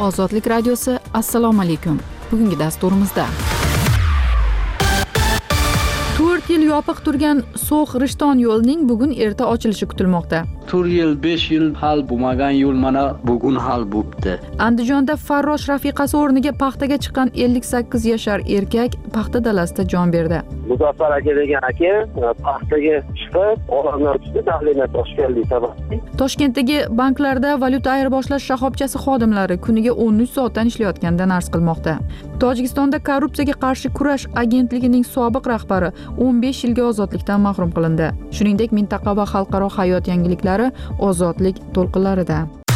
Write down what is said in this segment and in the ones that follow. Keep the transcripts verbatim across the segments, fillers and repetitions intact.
Ozodlik radiosi, assalomu alaykum. Bugungi dasturimizda to'rt yil yopiq turgan So'x-Rishton yo'lining bugun erta ochilishi kutilmoqda. to'rt yil, besh yil hal bo'lmagan yo'l mana bugun hal bo'libdi. Andijonda farrosh rafiqasi o'rniga paxtaga chiqqan ellik sakkiz yashar erkak paxta dalasida jon berdi. Muzaffar aka degan aka paxtaga chiqib, olamdan tushdi, tahlilga Toshkentlik sababli. Toshkentdagi banklarda valyuta ayirboshlash shoxobchasi xodimlari kuniga o'n uch soatdan ishlayotganidan arz qilmoqda. Tojikistonda korrupsiyaga qarshi kurash agentligining sobiq rahbari o'n besh yilga ozodlikdan mahrum qilindi. Shuningdek, mintaqa va xalqaro hayot yangiliklari ozodlik to'lqinlarida.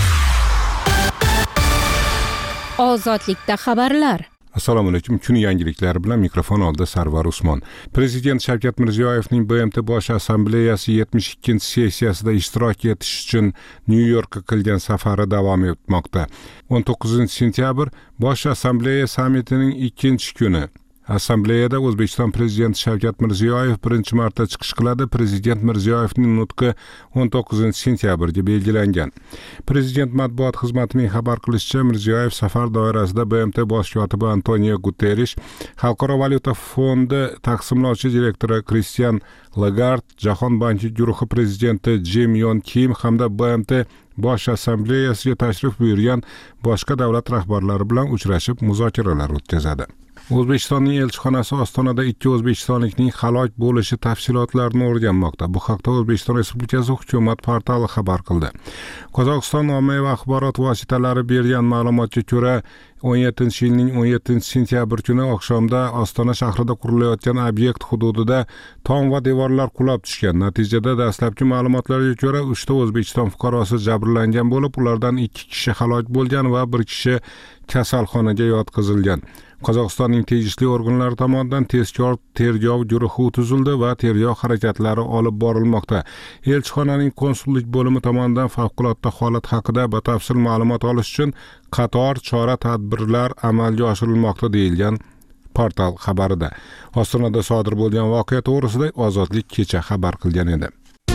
Ozodlikda xabarlar. Assalomu alaykum. Kun yangiliklari bilan mikrofon oldida Sarvar Usmon. Prezident Shavkat Mirziyoyevning B M T Bosh assambleyasi yetmish ikkinchi sessiyasida ishtirok etish uchun Nyu-Yorkka qilgan safari davom etmoqda. o'n to'qqizinchi sentyabr Bosh assambleya sammitining ikkinchi kuni. Assambleyada O'zbekiston Prezidenti Shavkat Mirziyoyev birinchi marta chiqish qiladi. Prezident Mirziyoyevning nutqi o'n to'qqizinchi sentyabrga belgilangan. Prezident matbuot xizmatining xabar qilishicha, Mirziyoyev safar doirasida B M T bosh kotibi Antonio Guterrish, Xalqaro valyuta fondi taqsimlovchi direktori Christian Lagarde, Jahon banki guruhi prezidenti Jim Yon Kim hamda B M T Bosh assambleyasiga tashrif buyurgan boshqa davlat rahbarlari bilan uchrashib muzokaralar o'tkazadi. O'zbekistonning elchixonasi Ostonada ikki o'zbekistonlikning halok bo'lishi tafsilotlarini o'rganmoqda. Bu haqda O'zbekiston Respublikasi hukumat portali xabar qildi. Qozog'iston ommaviy axborot vositalari bergan ma'lumotga ko'ra, o'n yettinchi yilning o'n yettinchi sentyabr kuni oqshomda Ostona shahrida qurilayotgan obyekt hududida tom va devorlar qulab tushgan. Natijada dastlabki ma'lumotlarga ko'ra uchta O'zbekiston fuqarosi jabrlangan bo'lib, ulardan ikki kishi halok bo'lgan va bir kishi kasalxonaga yotqizilgan. Qozog'istonning tegishli organlari tomonidan tezkor tergov guruhi tuzildi va tergov harakatlari olib borilmoqda. Elchixonaning konsullik bo'limi tomonidan favqulodda holat haqida batafsil ma'lumot olish uchun qator chora-tadbirlar amalga oshirilmoqda deyilgan portal xabarida. Ostonada sodir bo'lgan voqea to'g'risida Ozodlik kecha xabar qilgan edi.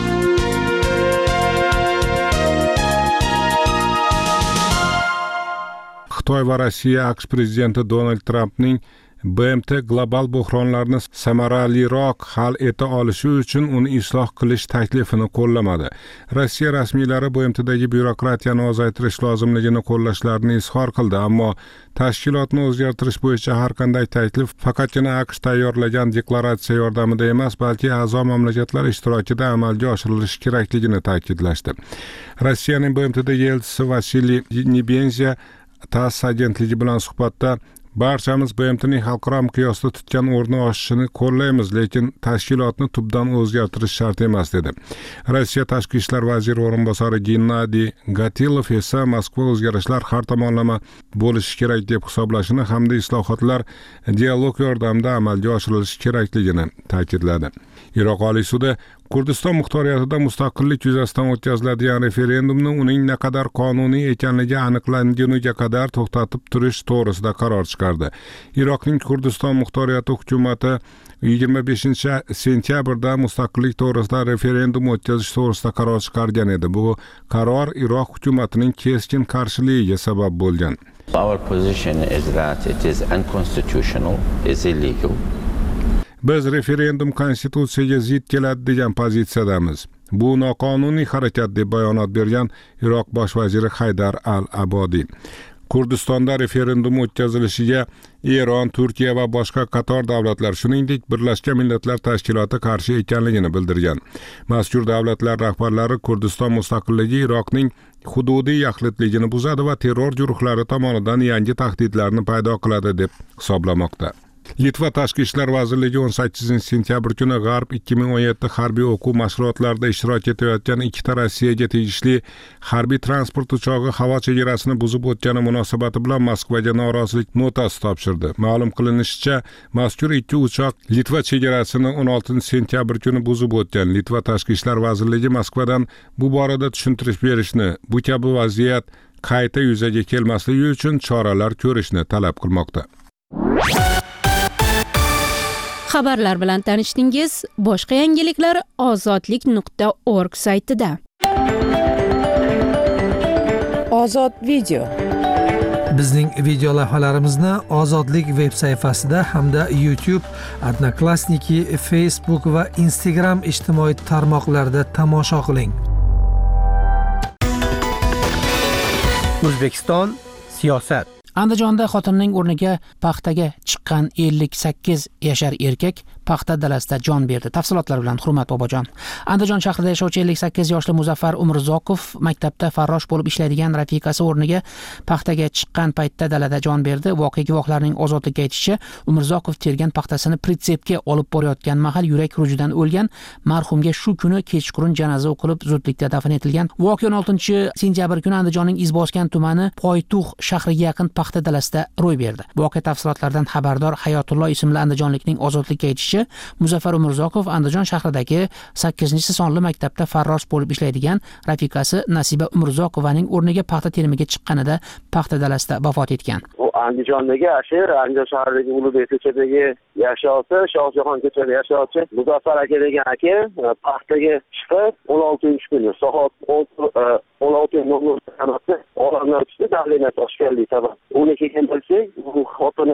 Xitoy va Rossiya AQSh prezidenti Donald Trampning B M T global buhronlarni samaraliroq hal eta olishi uchun uni isloh qilish taklifini qo'llamadi. Rossiya rasmiylari B M T'dagi byurokratiyani ozaytirish lozimligini qo'llashlarini izhor qildi, ammo tashkilotni o'zgartirish bo'yicha har qanday taklif faqatgina AQSh tayyorlagan deklaratsiya yordamida emas, balki a'zo mamlakatlar ishtirokida amalga oshirilishi kerakligini ta'kidlashdi. Rossiyaning B M T'dagi elchisi Vasiliy Nebenzia TASS agentligi bilan suhbatda barchamiz B M T'ning xalqaro miqyosda tutgan o'rni oshishini qo'llaymiz, lekin tashkilotni tubdan o'zgartirish shart emas dedi. Rossiya tashqi ishlar vaziri o'rinbosari Gennadiy Gatilov esa Moskva o'zgarishlar har tomonlama bo'lishi kerak deb hisoblashini hamda islohotlar dialog yordamida amalga oshirilishi kerakligini ta'kidladi. Iroq Oliy sudi Kurdiston muxtoriyatida mustaqillik yuzasidan o'tkaziladigan referendumni uning naqadar qonuniy ekanligi aniqlanguniga qadar to'xtatib turish to'g'risida qaror chiqardi. Iroqning Kurdiston muxtoriyati hukumati yigirma beshinchi sentyabrda mustaqillik to'g'risida referendum o'tkazish to'g'risida qaror chiqargan edi. Bu qaror Iroq hukumatining keskin qarshiligiga sabab bo'lgan. Our position is that it is unconstitutional, is illegal. Biz referendum konstitutsiyaga zid keladi degan pozitsiyadamiz. Bu noqonuniy harakat deb bayonot bergan Iroq bosh vaziri Haydar al-Abodi. Kurdistonda referendum o'tkazilishiga Eron, Turkiya va boshqa qator davlatlar, shuningdek Birlashgan Millatlar Tashkiloti qarshi ekanligini bildirgan. Mazkur davlatlar rahbarlari Kurdiston mustaqilligi Iroqning hududiy yaxlitligini buzadi va terror guruhlari tomonidan yangi tahdidlarni paydo qiladi deb hisoblamoqda. Litva Tashqi ishlar vazirligi o'n sakkizinchi sentyabr kuni G'arb ikki ming o'n yetti harbiy o'quv mashg'ulotlarida ishtirok etayotgan ikkita Rossiyaga tegishli harbiy transport uchog'i havo chegarasini buzib o'tgani munosabati bilan Moskvaga norozilik notasi topshirdi. Ma'lum qilinishicha, mazkur ikki uchoq Litva chegarasini o'n oltinchi sentyabr kuni buzib o'tgan. Litva Tashqi ishlar vazirligi Moskvadan bu borada tushuntirish berishni, bu kabi vaziyat qayta yuzaga kelmasligi uchun choralar ko'rishni talab qilmoqda. Xabarlar bilan tanishdingiz. Boshqa yangiliklar ozodlik nuqta org saytida. Ozod video. Bizning video lavhalarimizni Ozodlik veb sayfasida hamda YouTube, Odnoklassniki, Facebook va Instagram ijtimoiy tarmoqlarida tomosha qiling. O'zbekiston siyosat. Andijonda xotinining o'rniga paxtaga chiqqan ellik sakkiz yashar erkak paxta dalasida jon berdi. Tafsilotlar bilan Hurmat Bobojon. Andijon shahrida yashovchi ellik sakkiz yoshli Muzaffar Umrzoqov maktabda farrosh bo'lib ishlaydigan rafiqasi o'rniga paxtaga chiqqan paytda dalada jon berdi. Voqea guvohlarining Ozodlikka aytishicha, Umrzoqov tergan paxtasini pritsepga olib borayotgan mahal yurak xurujidan o'lgan. Marhumga shu kuni kechqurun janoza o'qilib, zudlikda dafn etilgan. Voqea o'n oltinchi sentyabr kuni Andijonning Izboskan tumani Poytux shahriga yaqin paxta dalasida ro'y berdi. Voqea tafsilotlaridan xabardor Hayotullo ismli andijonlikning Ozodlikka aytishicha, Muzaffar Umrzoqov Andijon shahridagi sakkizinchi sonli maktabda farrosh bo'lib ishlaydigan rafiqasi Nasiba Umrzoqovaning o'rniga paxta terimiga chiqqanida paxta dalasida vafot etgan. U Andijondagi ashir, Andijon shahridagi Ulug'bek ko'chadagi yashovchi, Shohjahon ko'chasida yashovchi Muzaffar aka degan aka paxtaga chiqib o'n oltinchi kuni soat o'n olti nol nol sanatda olamdan tushdi, davlina toshganlik sabab. Uni keyin bilsak, u xotini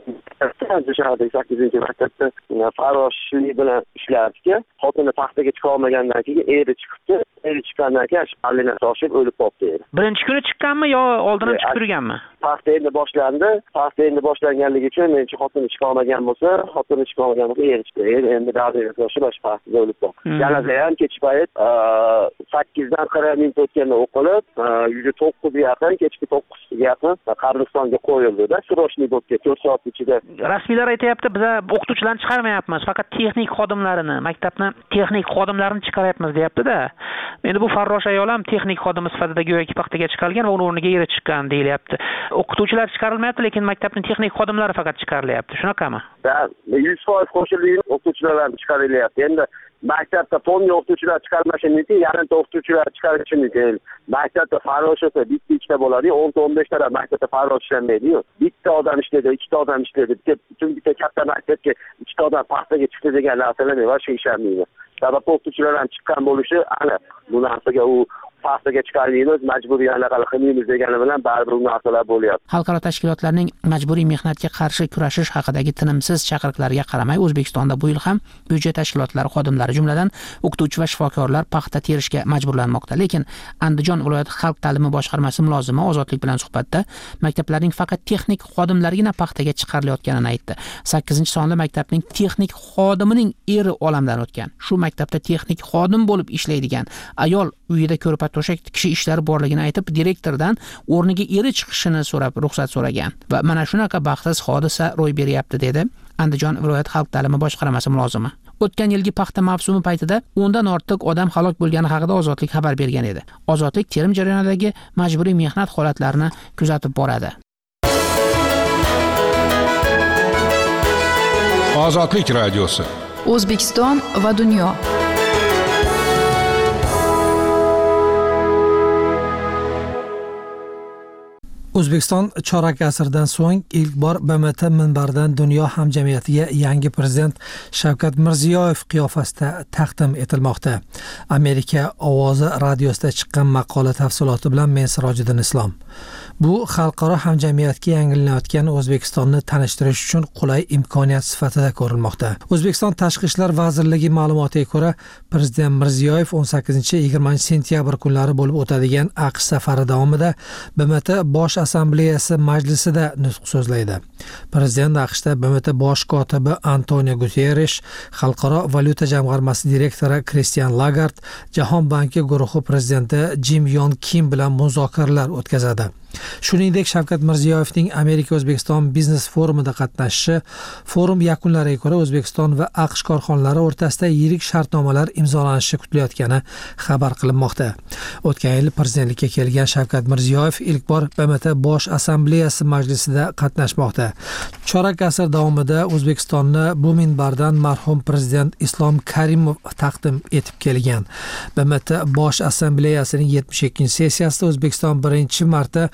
Andijon shahridagi sakkizinchi maktabda farroshlik bilan ishlardi. Xotini paxtaga chiqa olmagandan keyin eri chiqibdi. Eri chiqqandan keyin davlina toshib o'lib qoldi. Birinchi kuni chiqqanmi yo oldindan chiqib turganmi? Paxta endi boshlandi. Paxta endi boshlanganligi uchun menchi xotini chiqa olmagan bo'lsa, xotini chiqa olmagan bo'lsa, eri chiqdi. Eri endi davlina toshib paxtaga o'lib qoldi. Janoza ham kech payt sakkizdan qirq minut o'tganda o'qilib, yuz to'qqizga yaqin, kechki to'qqizga yaqin qabristonga qo'yildi-da, srochniy bo'lib ketdi to'rt soat ichida. Rasmiylar aytayapti, biz o'qituvchilarni chiqarmayapmiz, faqat texnik xodimlarini, maktabni texnik xodimlarini chiqaryapmiz deyapti-da. Endi bu farrosh ayol ham texnik xodimi sifatida go'yoki paxtaga chiqargan va uning o'rniga eri chiqqan deyilyapti. O'qituvchilar chiqarilmayapti, lekin maktabning texnik xodimlari faqat chiqarilyapti. Shunaqami? yuz foiz qo'shilgan o'qituvchilar ham chiqarilyapti. Endi maktabda polni o'qituvchilar chiqarmashi mumkin, yarimta o'qituvchilar chiqarishi mumkin. Maktabda farrosh bo'lsa bitta ikkita bo'ladi, o'nta o'n beshta maktabda farrosh ishlamaydi-yu. Bitta odam ishlaydi, ikkita odam ishlaydi. Chunki bitta katta maktabga ikkita odam paxtaga chiqdi degan narsalar va shu ishlamaydi. Sabab o'qituvchilar ham chiqqan bo'lishi, ana bu narsaga u paxtaga chiqarishimiz majburiy anaqa qilmaymiz degani bilan baribir u narsalar bo'lyapti. Xalqaro tashkilotlarning majburiy mehnatga qarshi kurashish haqidagi tinimsiz chaqiriqlarga qaramay, O'zbekistonda bu yil ham byudjet tashkilotlari xodimlari, jumladan o'qituvchi va shifokorlar paxta terishga majburlanmoqda. Lekin Andijon viloyat xalq ta'limi boshqarmasi mulozimi Ozodlik bilan suhbatda maktablarning faqat texnik xodimlarigina paxtaga chiqarilayotganini aytdi. sakkizinchi sonli maktabning texnik xodimining eri olamdan o'tgan. Shu maktabda texnik xodim bo'lib ishlaydigan ayol uyida ko'rpa to'shak tikishi ishlari borligini aytib, direktordan o'rniga eri chiqishini so'rab ruxsat so'ragan va mana shunaqa baxtsiz hodisa ro'y beryapti dedi Andijon viloyat xalq ta'limi boshqarmasi mulozimi. O'tgan yilgi paxta mavsumi paytida o'ndan ortiq odam halok bo'lgani haqida Ozodlik xabar bergan edi. Ozodlik terim jarayonidagi majburiy mehnat holatlarini kuzatib boradi. Ozodlik radiosi. O'zbekiston va dunyo. O'zbekiston chorak asrdan so'ng ilk bor B M T minbaridan dunyo hamjamiyatiga yangi prezident Shavkat Mirziyoyev qiyofasida taqdim etilmoqda. Amerika ovozi radiosida chiqqan maqola tafsiloti bilan men Sirojiddin Islom. Bu xalqaro hamjamiyatga yangilanayotgan O'zbekistonni tanishtirish uchun qulay imkoniyat sifatida ko'rilmoqda. O'zbekiston Tashqi ishlar vazirligi ma'lumotiga ko'ra, prezident Mirziyoyev o'n sakkizinchi yigirmanchi sentyabr kunlari bo'lib o'tadigan AQSh safari davomida B M T bosh assambleyasi majlisida nutq so'zlaydi. Prezident AQShda B M T bosh kotibi Antonio Guterres, Xalqaro valyuta jamg'armasi direktori Christian Lagarde, Jahon banki guruhi prezidenti Jim Yon Kim bilan muzokaralar o'tkazadi. Shuningdek, Shavkat Mirziyoyevning Amerika O'zbekiston biznes forumida qatnashishi, forum yakunlariga ko'ra O'zbekiston va AQSh korxonalari o'rtasida yirik shartnomalar imzolanishi kutilayotgani xabar qilinmoqda. O'tgan yil prezidentlikka kelgan Shavkat Mirziyoyev ilk bor B M T bosh assambleyasi majlisida qatnashmoqda. Chorak asr davomida O'zbekistonni bu minbardan marhum prezident Islom Karimov taqdim etib kelgan. B M T bosh assambleyasining yetmish ikkinchi sessiyasida O'zbekiston birinchi marta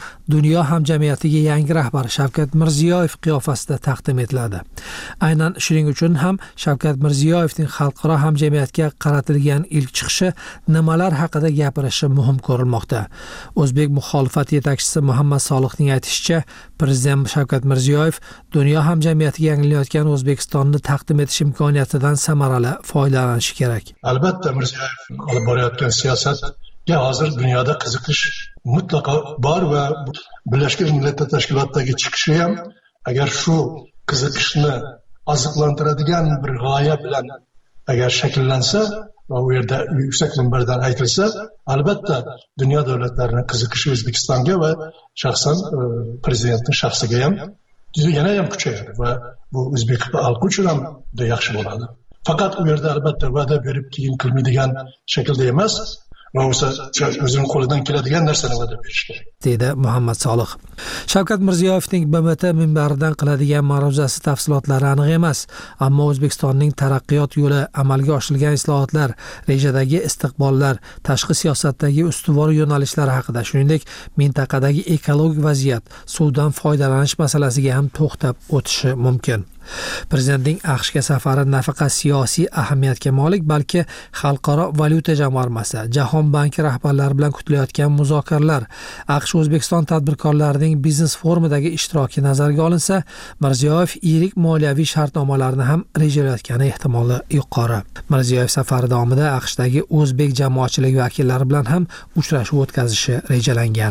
dunyo hamjamiyatiga yangi rahbar Shavkat Mirziyoyev qiyofasida taqdim etiladi. Aynan shuning uchun ham Shavkat Mirziyoyevning xalqaro hamjamiyatga qaratilgan ilk chiqishi nimalar haqida gapirishi muhim ko'rilmoqda. O'zbek muxolifat yetakchisi Muhammad Solihning aytishicha, Prezident Shavkat Mirziyoyev dunyo hamjamiyatiga yangilanayotgan O'zbekistonni taqdim etish imkoniyatidan samarali foydalanishi kerak. Albatta Mirziyoyev olib borayotgan siyosatga hozir dunyoda qiziqish mutlaqo bor va Birlashgan Millatlar Tashkilotidagi chiqishi ham agar shu qiziqishni oziqlantiradigan bir g'oya bilan agar shakllansa va u yerda yuksak minbardan aytilsa, albatta dunyo davlatlarining qiziqishi O'zbekistonga va shaxsan prezidentning shaxsiga ham yana ham kuchayadi va bu o'zbek xalqi uchun ham juda yaxshi bo'ladi. Faqat u yerda albatta va'da berib keyin qilmaydigan shaklda emas, va o'sha o'zining qo'lidan keladigan narsani va'da berish kerak, dedi Muhammad Solih. Shavkat Mirziyoyevning B M T minbaridan qiladigan ma'ruzasi tafsilotlari aniq emas, ammo O'zbekistonning taraqqiyot yo'li, amalga oshirilgan islohotlar, rejadagi istiqbollar, tashqi siyosatdagi ustuvor yo'nalishlar haqida, shuningdek mintaqadagi ekologik vaziyat, suvdan foydalanish masalasiga ham to'xtab o'tishi mumkin. Prezidentning AQShga safari nafaqat siyosiy ahamiyatga molik, balki xalqaro valyuta jamg'armasi, Jahon banki rahbarlari bilan kutilayotgan muzokaralar, AQSh O'zbekiston tadbirkorlarining biznes forumidagi ishtiroki nazarga olinsa, Mirziyoyev yirik moliyaviy shartnomalarni ham rejalayotgani ehtimoli yuqori. Mirziyoyev safari davomida AQShdagi o'zbek jamoatchiligi vakillari bilan ham uchrashuv o'tkazishi rejalangan.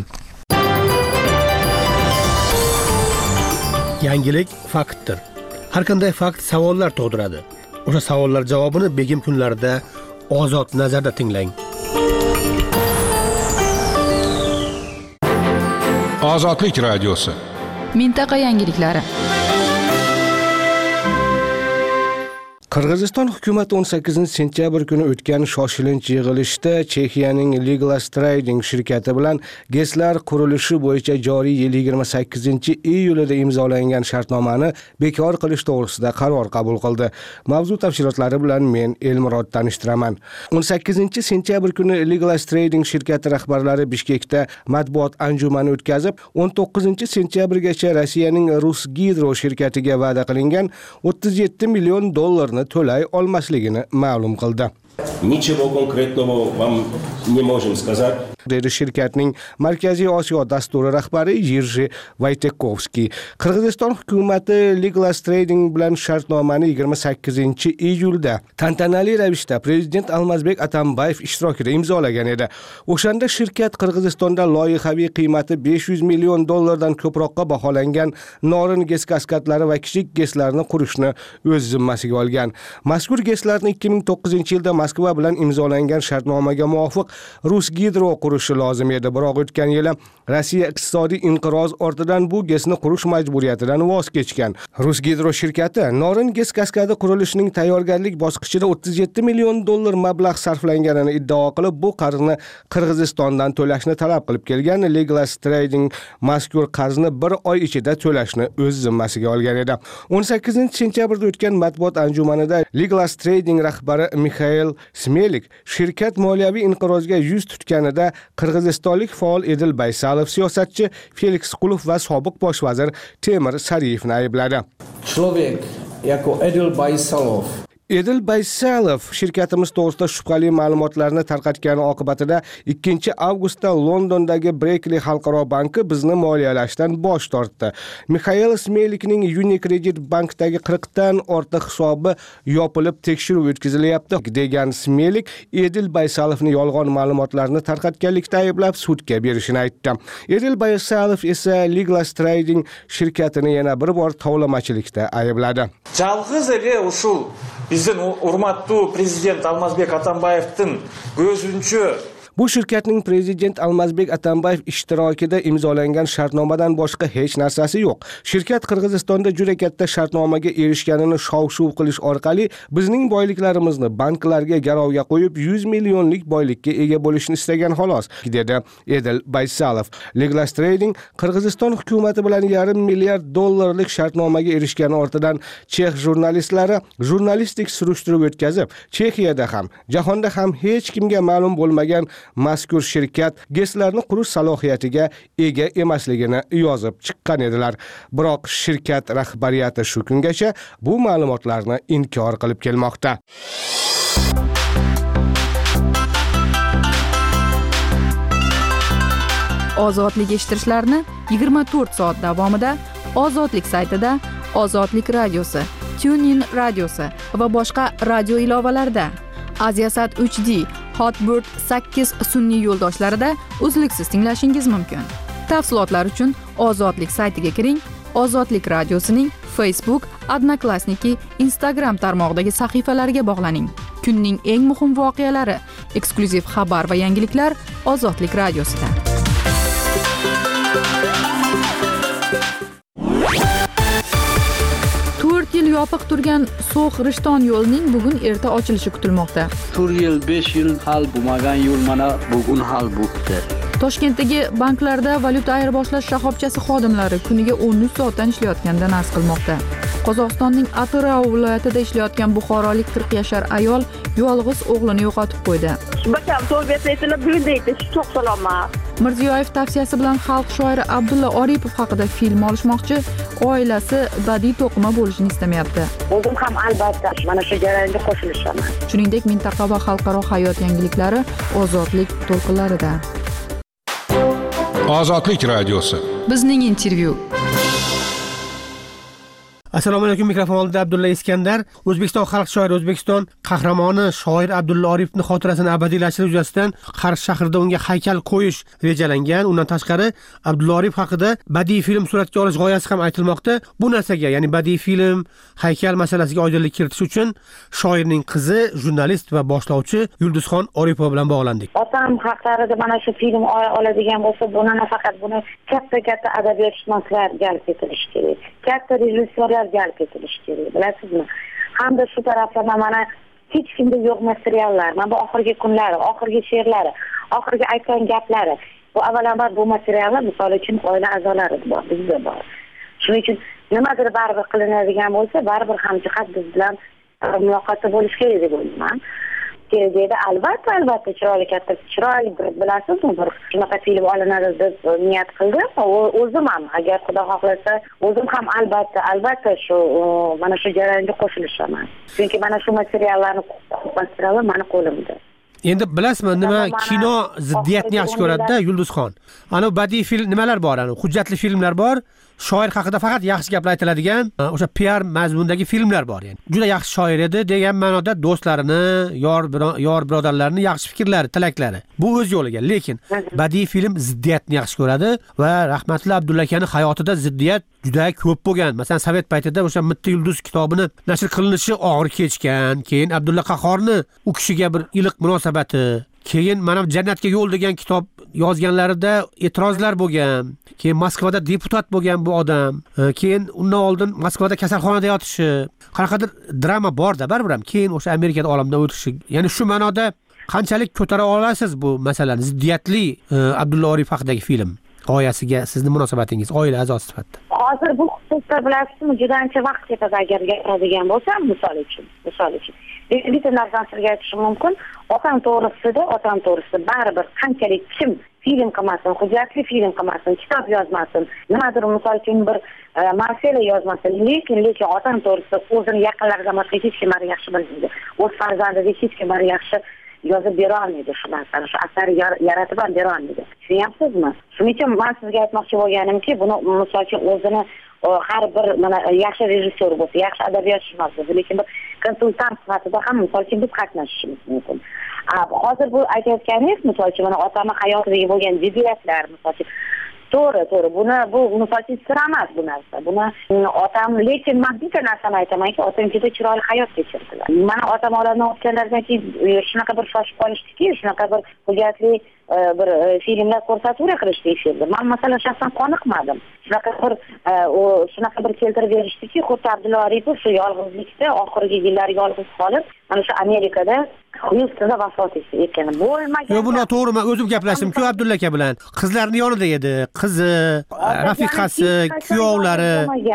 Yangilik faktdir. Har qanday fakt savollar tug'diradi. O'sha savollar javobini begim kunlarida Ozod nazarda tinglang. Ozodlik radiosi. Mintaqa yangiliklari. Qirg'iziston hukumati o'n sakkizinchi sentyabr kuni o'tgan shoshilinch yig'ilishda Chexiyaning Liglas Trading shirkati bilan GESlar qurilishi bo'yicha joriy yil yigirma sakkizinchi iyulida imzolangan shartnomani bekor qilish to'g'risida qaror qabul qildi. Mavzu tafsilotlari bilan men Elmurod tanishtiraman. o'n sakkizinchi sentyabr kuni Liglas Trading shirkati rahbarlari Bishkekda matbuot anjumani o'tkazib, o'n to'qqizinchi sentyabrgacha Rossiyaning Rusgidro shirkatiga va'da qilingan o'ttiz yetti million dollarni to'lay olmasligini ma'lum qildi. Ничего конкретного вам не можем сказать. dedi shirkatning Markaziy Osiyo dasturi rahbari Yirji Vaytekovskiy. Qirg'iziston hukumati Liglas Trading bilan shartnomani yigirma sakkizinchi iyulda tantanali ravishda Prezident Almazbek Atambayev ishtirokida imzolagan edi. O'shanda shirkat Qirg'izistonda loyihaviy qiymati besh yuz million dollardan ko'proqqa baholangan Norin GES kaskadlari va kichik GESlarni qurishni o'z zimmasiga olgan. Mazkur GESlarni ikki ming to'qqizinchi yilda Moskva bilan imzolangan shartnomaga muvofiq Rusgidro qurishi lozim edi, biroq o'tgan yili Rossiya iqtisodiy inqiroz ortidan bu GESni qurish majburiyatidan voz kechgan. Rusgidro shirkati Norin GES kaskadi qurilishining tayyorgarlik bosqichida o'ttiz yetti million dollar mablag' sarflanganini iddao qilib, bu qarzni Qirg'izistondan to'lashni talab qilib kelgan. Liglas Trading mazkur qarzni bir oy ichida to'lashni o'z zimmasiga olgan edi. o'n sakkizinchi sentyabrda o'tgan matbuot anjumanida Liglas Trading rahbari Mikhail Smelik shirkat moliyaviy inqirozga yuz tutganida qirg'izistonlik faol Edil Baysalov, siyosatchi Felix Qulov va sobiq bosh vazir Temir Sariyevni aybladi. Человек, jako Edil Baysalov Edil Baysalov shirkatimiz to'g'risida shubhali ma'lumotlarni tarqatgani oqibatida ikkinchi avgustda Londondagi Berkeley xalqaro banki bizni moliyalashdan bosh tortdi. Mikhail Smelikning Unicredit bankdagi qirq dan ortiq hisobi yopilib tekshiruv o'tkazilyapti degan Smelik Edil Baysalovni yolg'on ma'lumotlarni tarqatganlikda ayblab sudga berishini aytdi. Edil Baysalov esa Liglas Trading shirkatini yana bir bor tovlamachilikda aybladi. Жалғыз эле ушул биздин урматтуу президент Алмазбек Атамбаевдин көзүнчө Bu shirkatning prezident Almazbek Atambayev ishtirokida imzolangan shartnomadan boshqa hech narsasi yo'q. Shirkat Qirg'izistonda juda katta shartnomaga erishganini shov-shuv qilish orqali bizning boyliklarimizni banklarga garovga qo'yib yuz millionlik boylikka ega bo'lishni istagan xolos, dedi Edil Baysalov. Liglas Trading Qirg'iziston hukumati bilan yarim milliard dollarlik shartnomaga erishgani ortidan Chex jurnalistlari jurnalistik surishtiruv o'tkazib, Chexiyada ham, jahonda ham hech kimga ma'lum bo'lmagan mazkur shirkat GESlarni qurish salohiyatiga ega emasligini yozib chiqqan edilar. Biroq shirkat rahbariyati shu kungacha bu ma'lumotlarni inkor qilib kelmoqda. Ozodlik eshittirishlarni yigirma to'rt soat davomida Ozodlik saytida, Ozodlik radiosi, TuneIn radiosi va boshqa radio ilovalarida, Aziasat uch D, Hotbird sakkiz sun'iy yo'ldoshlarida uzluksiz tinglashingiz mumkin. Tafsilotlar uchun Ozodlik saytiga kiring. Ozodlik radiosining Facebook, Odnoklassniki, Instagram tarmog'idagi sahifalariga bog'laning. Kunning eng muhim voqealari, eksklyuziv xabar va yangiliklar Ozodlik radiosida. to'rt yil yopiq turgan So'x Rishton yo'lining bugun erta ochilishi kutilmoqda. to'rt yil, besh yil hal bo'lmagan yo'l mana bugun hal bo'ldi. Toshkentdagi banklarda valyuta ayirboshlash shoxobchasi xodimlari kuniga o'n uch soatdan ishlayotganidan arz qilmoqda. Qozog'istonning Atirau viloyatida ishlayotgan buxorolik qirq yashar ayol yolg'iz o'g'lini yo'qotib qo'ydi. Bakam to'g'ri aytib, buyurdi, çok salomat. Mirziyoyev tavsiyasi bilan xalq shoiri Abdulla Oripov haqida film olishmoqchi, oilasi badiiy to'qima bo'lishini istamayapti. O'zim ham albatta mana shu jarayonga qo'shilishaman. Shuningdek, mintaqa va xalqaro hayot yangiliklari Ozodlik to'lqinlarida. Ozodlik radiosi. Bizning intervyu. Assalomu alaykum, mikrofon oldida Abdulla Iskandar. O'zbekiston xalq shoiri, O'zbekiston qahramoni shoir Abdulla Oripovning xotirasini abadiylashtirish yuzasidan Qarshi shahrida unga haykal qo'yish rejalangan. Undan tashqari Abdulla Oripov haqida badiiy film suratga olish g'oyasi ham aytilmoqda. Bu narsaga, ya'ni badiiy film, haykal masalasiga oydinlik kiritish uchun shoirning qizi, jurnalist va boshlovchi Yulduzxon Oripova bilan bog'landik. Otam haqlarida mana shu film oladigan bo'lsa, buni nafaqat buni katta-katta adabiyotshunoslar jalb etilishi kerak. Katta rejissyorlar jalb etilishi kerak, bilasizmi? Hamda shu tarafdan mana hech kimda yo'q materiallar, mana bu oxirgi kunlari, oxirgi she'rlari, oxirgi aytgan gaplari. Bu avvalambor bu materiallar misol uchun oila a'zolari bor, bizda bor. Shuning uchun nimadir baribir qilinadigan bo'lsa, baribir hamjihat biz bilan muloqotda bo'lish kerak deb o'ylayman. Kelajakda albatta albatta chiroyli katta chiroyli bilasizmi, bir shunaqa film olinadi deb niyat qildim. O'zim ham agar Xudo xohlasa, o'zim ham albatta albatta shu mana shu jarayonga qo'shilishaman. Chunki mana shu materiallarni materiallar mani qo'limda. Endi bilasizmi, nima kino ziddiyatni yaxshi ko'radi-da Yulduzxon. Ana badiiy film nimalar bor, ana hujjatli filmlar bor. Shoir haqida faqat yaxshi gaplar aytiladigan o'sha P R mazmundagi filmlar bor, ya'ni. Juda yaxshi shoir edi degan ma'noda do'stlarini, yor yor birodarlarini yaxshi fikrlari, tilaklari. Bu o'z yo'liga, lekin badiiy film ziddiyatni yaxshi ko'radi va rahmatli Abdulla akaning hayotida ziddiyat juda ko'p bo'lgan. Masalan, sovet paytida o'sha Mitti yulduz kitobini nashr qilinishi og'ir kechgan, keyin Abdulla Qahhorni u kishiga bir iliq munosabati, keyin mana Jannatga yo'l degan kitob yozganlarida e'tirozlar bo'lgan. Keyin Moskvada deputat bo'lgan bu odam. Keyin undan oldin Moskvada kasalxonada yotishi, qanaqadir drama bor-da, baribir ham keyin o'sha Amerikada olamdan o'tishi. Ya'ni shu ma'noda qanchalik ko'tara olasiz bu masalani, ziddiyatli Abdulla Oripov haqidagi film g'oyasiga sizning munosabatingiz oila a'zosi sifatida? Hozir bu xususda bilasizmi, juda ancha vaqt ketadi agar gapiradigan bo'lsam, misol uchun, misol uchun. Bitta narsani sizga aytishim mumkin. Otam to'g'risida, otam to'g'risida baribir qanchalik kim film qilmasin, hujjatli film qilmasin, kitob yozmasin, nimadir misol uchun bir Marsela yozmasin, lekin lekin otam to'g'risida o'zini yaqinlaridan boshqa hech kim meni yaxshi bilmaydi. O'z farzandiga hech kim meni yaxshi yozib bera olmaydi shu narsani, shu asarni yaratib ham bera olmaydi. Tushunyapsizmi? Shuning uchun men sizga aytmoqchi bo'lganimki, buni misol uchun o'zini har bir mana yaxshi rejissyor bo'lsa, yaxshi adabiyotshunos bo'lsa, lekin bir konsultant sifatida ham misol uchun biz qatnashishimiz mumkin. Hozir bu aytayotganingiz misol uchun mana otamning hayotidagi bo'lgan jiddiyatlar, misol uchun to'g'ri, to'g'ri. Buni bu misol uchun sir emas bu narsa. Buni otam, lekin men bitta narsani aytamanki, otam juda chiroyli hayot kechirdilar. Mana otam olamdan o'tganlardan keyin shunaqa bir shoshib qolishdiki, shunaqa bir hujjatli bir filmlar ko'rsatuv qilishdi efirda. Men masalan shaxsan qoniqmadim. Shunaqa bir shunaqa bir keltirib berishdiki, xuddi Abdulla Oripov shu yolg'izlikda oxirgi yillar yolg'iz qolib, mana shu Amerikada Houstonda vafot etgan. Bo'lmagan. Yo'q, bu noto'g'ri. Men o'zim gaplashdim-ku Abdulla aka bilan. Qizlarning yonida edi. Qizi, rafiqasi, kuyovlari,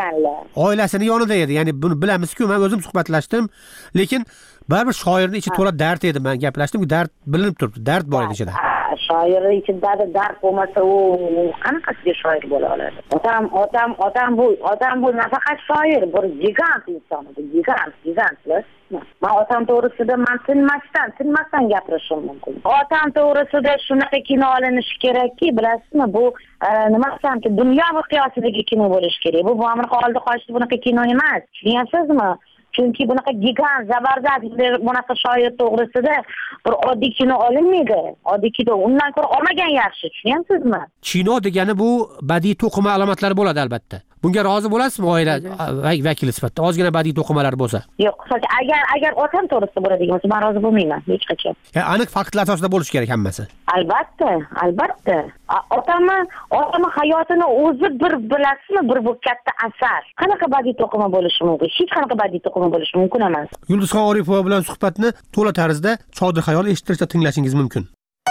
oilasini yonida edi. Ya'ni buni bilamiz-ku, men o'zim suhbatlashdim. Lekin baribir shoirning ichi to'la dard edi. Men gaplashdim, dard bilinib turibdi. Dard bor edi ichida. shoirni ichida dard bo'lmasa u qanaqasiga shoir bo'la oladi? Otam, otam, otam bu, otam bu nafaqat shoir, bir gigant inson edi, gigant, gigantlar. Men otam to'g'risida men tinmasdan, tinmasdan gapirishim mumkin. Otam to'g'risida shunaqa kino olinishi kerakki, bilasizmi, bu nima desamki, dunyo miqyosidagi kino bo'lishi kerak. Bu Amerika oldi qochdi bunaqa kino emas. Tushunyapsizmi? Chunki bunaqa gigant, zabardast bunaqa shoir to'g'risida bir oddiy kino olinmaydi. Oddiy kino undan ko'ra olmagan yaxshi, tushunyapsizmi? Kino degani bu badiiy to'qima alomatlari bo'ladi albatta. Bunga rozi bo'lasizmi oila vakili sifatida? Ozgina badiiy to'qimalar bo'lsa. Yo'q, agar agar otam to'g'risida bo'ladigan bo'lsa, men rozi bo'lmayman hech qachon. Ya aniq faktlar asosida bo'lishi kerak hammasi. Albatta, albatta. Otamni, otamni hayotini o'zi bir bilasizmi, bir bu katta asar. Qanaqa badiiy to'qima bo'lishi mumkin? Hech qanaqa badiiy to'qima bo'lishi mumkin emas. Yulduzxon Oripova bilan suhbatni to'la tarzda Chodir Xayol eshittirishda tinglashingiz mumkin.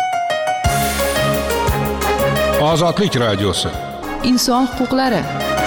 Ozodlik radiosi. Inson huquqlari.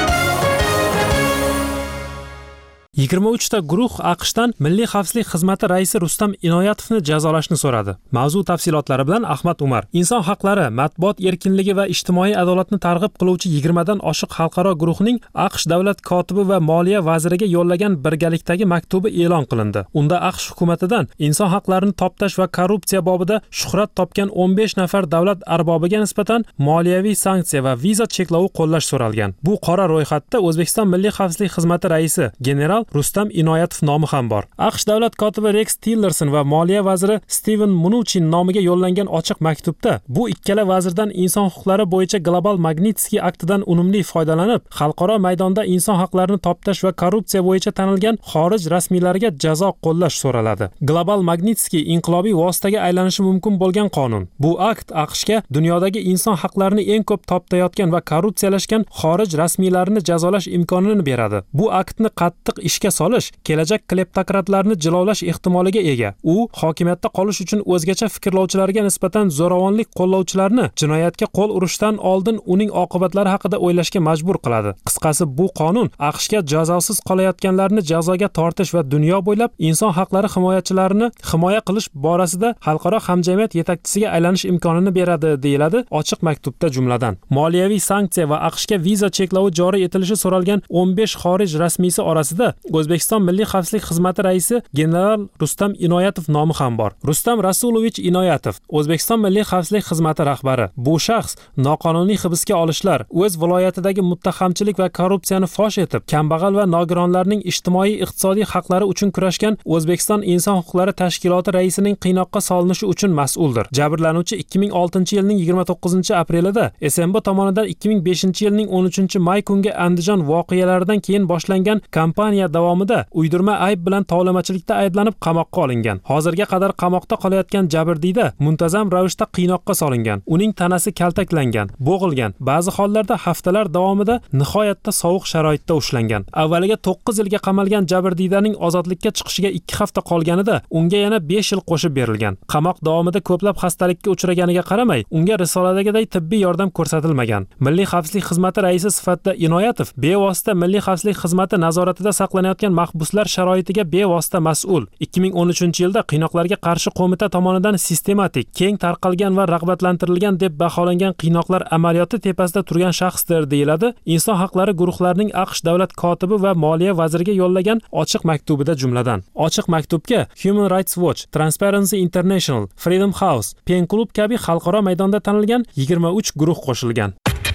yigirma uchta guruh AQShdan Milliy xavfsizlik xizmati raisi Rustam Inoyatovni jazolashni so'radi. Mavzu tafsilotlari bilan Ahmad Umar. Inson haqlari, matbuot erkinligi va ijtimoiy adolatni targ'ib qiluvchi yigirma dan oshiq xalqaro guruhning AQSh davlat kotibi va moliya vaziriga yo'llagan birgalikdagi maktubi e'lon qilindi. Unda AQSh hukumatidan inson haqlarini toptash va korrupsiya bobida shuhrat topgan o'n besh nafar davlat arbobiga nisbatan moliyaviy sanksiya va viza cheklovi qo'llash so'ralgan. Bu qora ro'yxatda O'zbekiston Milliy xavfsizlik xizmati raisi general Rustam Inoyatov nomi ham bor. AQSh davlat kotibi Rex Tillerson va moliya vaziri Steven Mnuchin nomiga yo'llangan ochiq maktubda bu ikkala vazirdan inson huquqlari bo'yicha Global Magnitsky aktidan unumli foydalanib, xalqaro maydonda inson haqlarini toptash va korrupsiya bo'yicha tanilgan xorij rasmiylariga jazo qo'llash so'raladi. Global Magnitsky inqilobiy vositaga aylanishi mumkin bo'lgan qonun. Bu akt AQShga dunyodagi inson haqlarini eng ko'p toptayotgan va korrupsiyalashgan xorij rasmiylarini jazolash imkonini beradi. Bu aktni qattiq ishga solish kelajak kleptokratlarni jilovlash ehtimoliga ega. U hokimiyatda qolish uchun o'zgacha fikrlovchilarga nisbatan zo'ravonlik qo'llovchilarni jinoyatga qo'l urishdan oldin uning oqibatlari haqida o'ylashga majbur qiladi. Qisqasi, bu qonun AQShga jazosiz qolayotganlarni jazoga tortish va dunyo bo'ylab inson haqlari himoyachilarini himoya qilish borasida xalqaro hamjamiyat yetakchisiga aylanish imkonini beradi, deyiladi ochiq maktubda. Jumladan, moliyaviy sanksiya va AQShga viza cheklovi joriy etilishi so'ralgan o'n besh xorij rasmiysi orasida O'zbekiston Milliy xavfsizlik xizmati raisi general Rustam Inoyatov nomi ham bor. Rustam Rasulovich Inoyatov, O'zbekiston Milliy xavfsizlik xizmati rahbari. Bu shaxs noqonuniy hibsga olishlar, o'z viloyatidagi muttahamchilik va korrupsiyani fosh etib, kambag'al va nogironlarning ijtimoiy iqtisodiy haqlari uchun kurashgan O'zbekiston Inson huquqlari tashkiloti raisining qiynoqqa solinishi uchun mas'uldir. Jabrlanuvchi ikki ming oltinchi yilning yigirma to'qqizinchi aprelida S M B tomonidan ikki ming beshinchi yilning o'n uchinchi may kungi Andijon voqealaridan keyin boshlangan kampaniya davomida uydirma ayb bilan tovlamachilikda ayblanib qamoqqa olingan. Hozirga qadar qamoqda qolayotgan jabrdiyda muntazam ravishda qiynoqqa solingan. Uning tanasi kaltaklangan, bo'g'ilgan, ba'zi hollarda haftalar davomida nihoyatda sovuq sharoitda ushlangan. Avvaliga to'qqiz yilga qamalgan jabrdiydaning ozodlikka chiqishiga ikki hafta qolganida unga yana besh yil qo'shib berilgan. Qamoq davomida ko'plab xastalikka uchraganiga qaramay, unga risoladagiday tibbiy yordam ko'rsatilmagan. Milliy xavfsizlik xizmati raisi sifatida Inoyatov bevosita Milliy xavfsizlik xizmati nazoratida saqlanayotgan mahbuslar sharoitiga bevosita mas'ul. ikki ming o'n uchinchi yilda qiynoqlarga qarshi qo'mita tomonidan sistematik, keng tarqalgan va rag'batlantirilgan deb baholangan qiynoqlar amaliyoti tepasida turgan shaxsdir, deyiladi inson haqlari guruhlarining AQSh davlat kotibi va moliya vaziriga yo'llagan ochiq maktubida. Jumladan, ochiq maktubga Human Rights Watch, Transparency International, Freedom House, Pen Club kabi xalqaro maydonda tanilgan yigirma uch guruh qo'shilgan.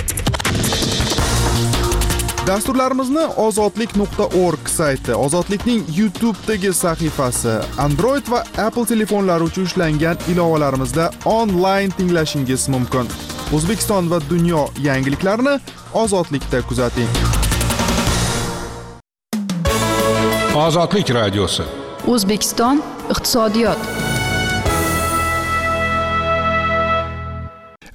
Dasturlarimizni ozodlik nuqta org sayti, Ozodlikning YouTube'dagi sahifasi, Android va Apple telefonlari uchun ishlangan ilovalarimizda onlayn tinglashingiz mumkin. O'zbekiston va dunyo yangiliklarini Ozodlikda kuzating. Ozodlik radiosi. O'zbekiston iqtisodiyot.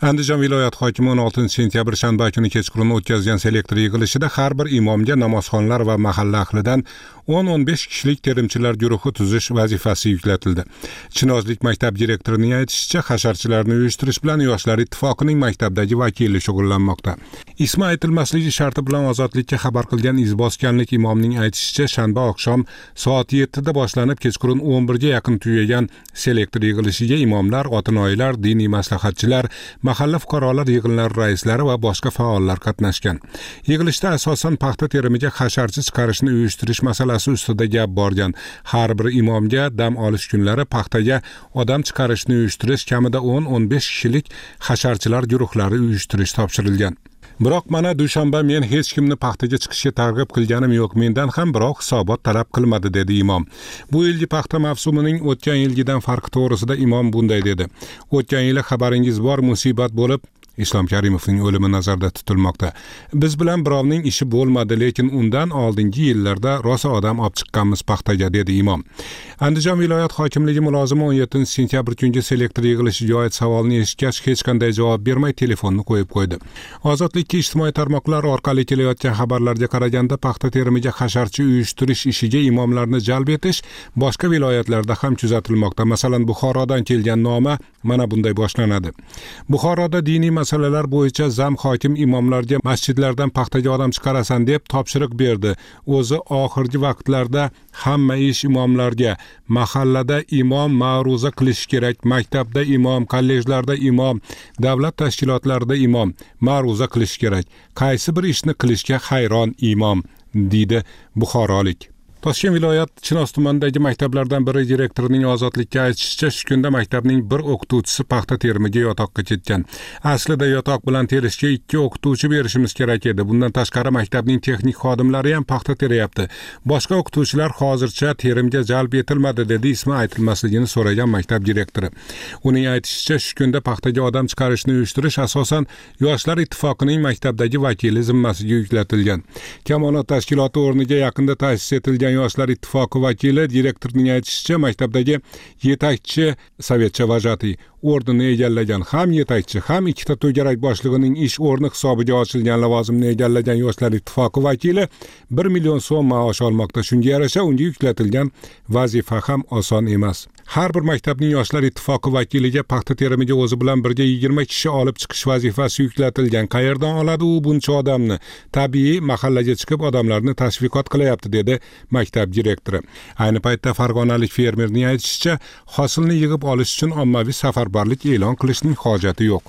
Andijon viloyat hokimi o'n oltinchi sentyabr shanba kuni kechqurun o'tkazgan selektor yig'ilishida har bir imomga namozxonlar va mahalla ahlidan o'n o'n besh kishilik terimchilar guruhi tuzish vazifasi yuklatildi. Chinozlik maktab direktorining aytishicha, hasharchilarni uyushtirish bilan Yoshlar ittifoqining maktabdagi vakili shug'ullanmoqda. Ismi aytilmasligi sharti bilan Ozodlikka xabar qilgan izboskanlik imomning aytishicha, shanba oqshom soat yettida boshlanib kechqurun o'n birga yaqin tugagan selektor yig'ilishiga imomlar, otinoyilar, diniy maslahatchilar, mahalla fuqarolar yig'inlari raislari va boshqa faollar qatnashgan. Yig'ilishda asosan paxta terimiga hasharchi chiqarishni uyushtirish masalasi ustida gap borgan. Har bir imomga dam olish kunlari paxtaga odam chiqarishni uyushtirish kamida o'n o'n besh kishilik hasharchilar guruhlari uyushtirish topshirilgan. Biroq mana dushanba men hech kimni paxtaga chiqishga targ'ib qilganim yo'q, mendan ham biroq hisobot talab qilmadi, dedi imom. Bu yilgi paxta mavsumining o'tgan yilgidan farqi to'g'risida imom bunday dedi. O'tgan yili xabaringiz bor, musibat bo'lib Islom Karimovning o'limi nazarda tutilmoqda. Biz bilan birovning ishi bo'lmadi, lekin undan oldingi yillarda rosa odam olib chiqqanmiz paxtaga, dedi imom. Andijon viloyat hokimligi mulozimi o'n yettinchi sentyabr kungi selektor yig'ilishiga oid savolni eshitgach hech qanday javob bermay telefonni qo'yib qo'ydi. Ozodlikka ijtimoiy tarmoqlar orqali kelayotgan xabarlarga qaraganda paxta terimiga hasharchi uyushtirish ishiga imomlarni jalb etish boshqa viloyatlarda ham kuzatilmoqda. Masalan, Buxorodan kelgan noma mana bunday boshlanadi. Buxoroda diniy masalalar bo'yicha zam hokim imomlarga masjidlardan paxtaga odam chiqarasan deb topshiriq berdi. O'zi oxirgi vaqtlarda hamma ish imomlarga, mahallada imom ma'ruza qilish kerak, maktabda imom, kollejlarda imom, davlat tashkilotlarida imom ma'ruza qilish kerak. Qaysi bir ishni qilishga hayron imom, deydi buxorolik. Toshkent viloyat Chinoz tumanidagi maktablardan biri direktorining Ozodlikka aytishicha, shu kunda maktabning bir o'qituvchisi paxta terimiga yotoqqa ketgan. Aslida yotoq bilan terishga ikki o'qituvchi berishimiz kerak edi. Bundan tashqari maktabning texnik xodimlari ham paxta teryapti. Boshqa o'qituvchilar hozircha terimga jalb etilmadi, dedi ismi aytilmasligini so'ragan maktab direktori. Uning aytishicha, shu kunda paxtaga odam chiqarishni uyushtirish asosan Yoshlar ittifoqining maktabdagi vakili zimmasiga yuklatilgan. Kamolot tashkiloti o'rniga yaqinda ta'sis etilgan Yoshlar ittifoqi vakili direktorning aytishicha, maktabdagi yetakchi sovetcha vajati o'rnini egallagan, ham yetakchi, ham ikkita to'garak boshlig'ining ish o'rni hisobiga ochilgan lavozimni egallagan Yoshlar ittifoqi vakili bir million so'm maosh olmoqda. Shunga yarasha unga yuklatilgan vazifa ham oson emas. Har bir maktabning Yoshlar ittifoqi vakiliga paxta terimiga o'zi bilan birga yigirma kishi olib chiqish vazifasi yuklatilgan. Qayerdan oladi u buncha odamni? Tabiiy mahallaga chiqib odamlarni tashviqot qilyapti, dedi maktab direktori. Ayni paytda farg'onalik fermerning aytishicha, hosilni yig'ib olish uchun ommaviy safarbarlik e'lon qilishning hojati yo'q.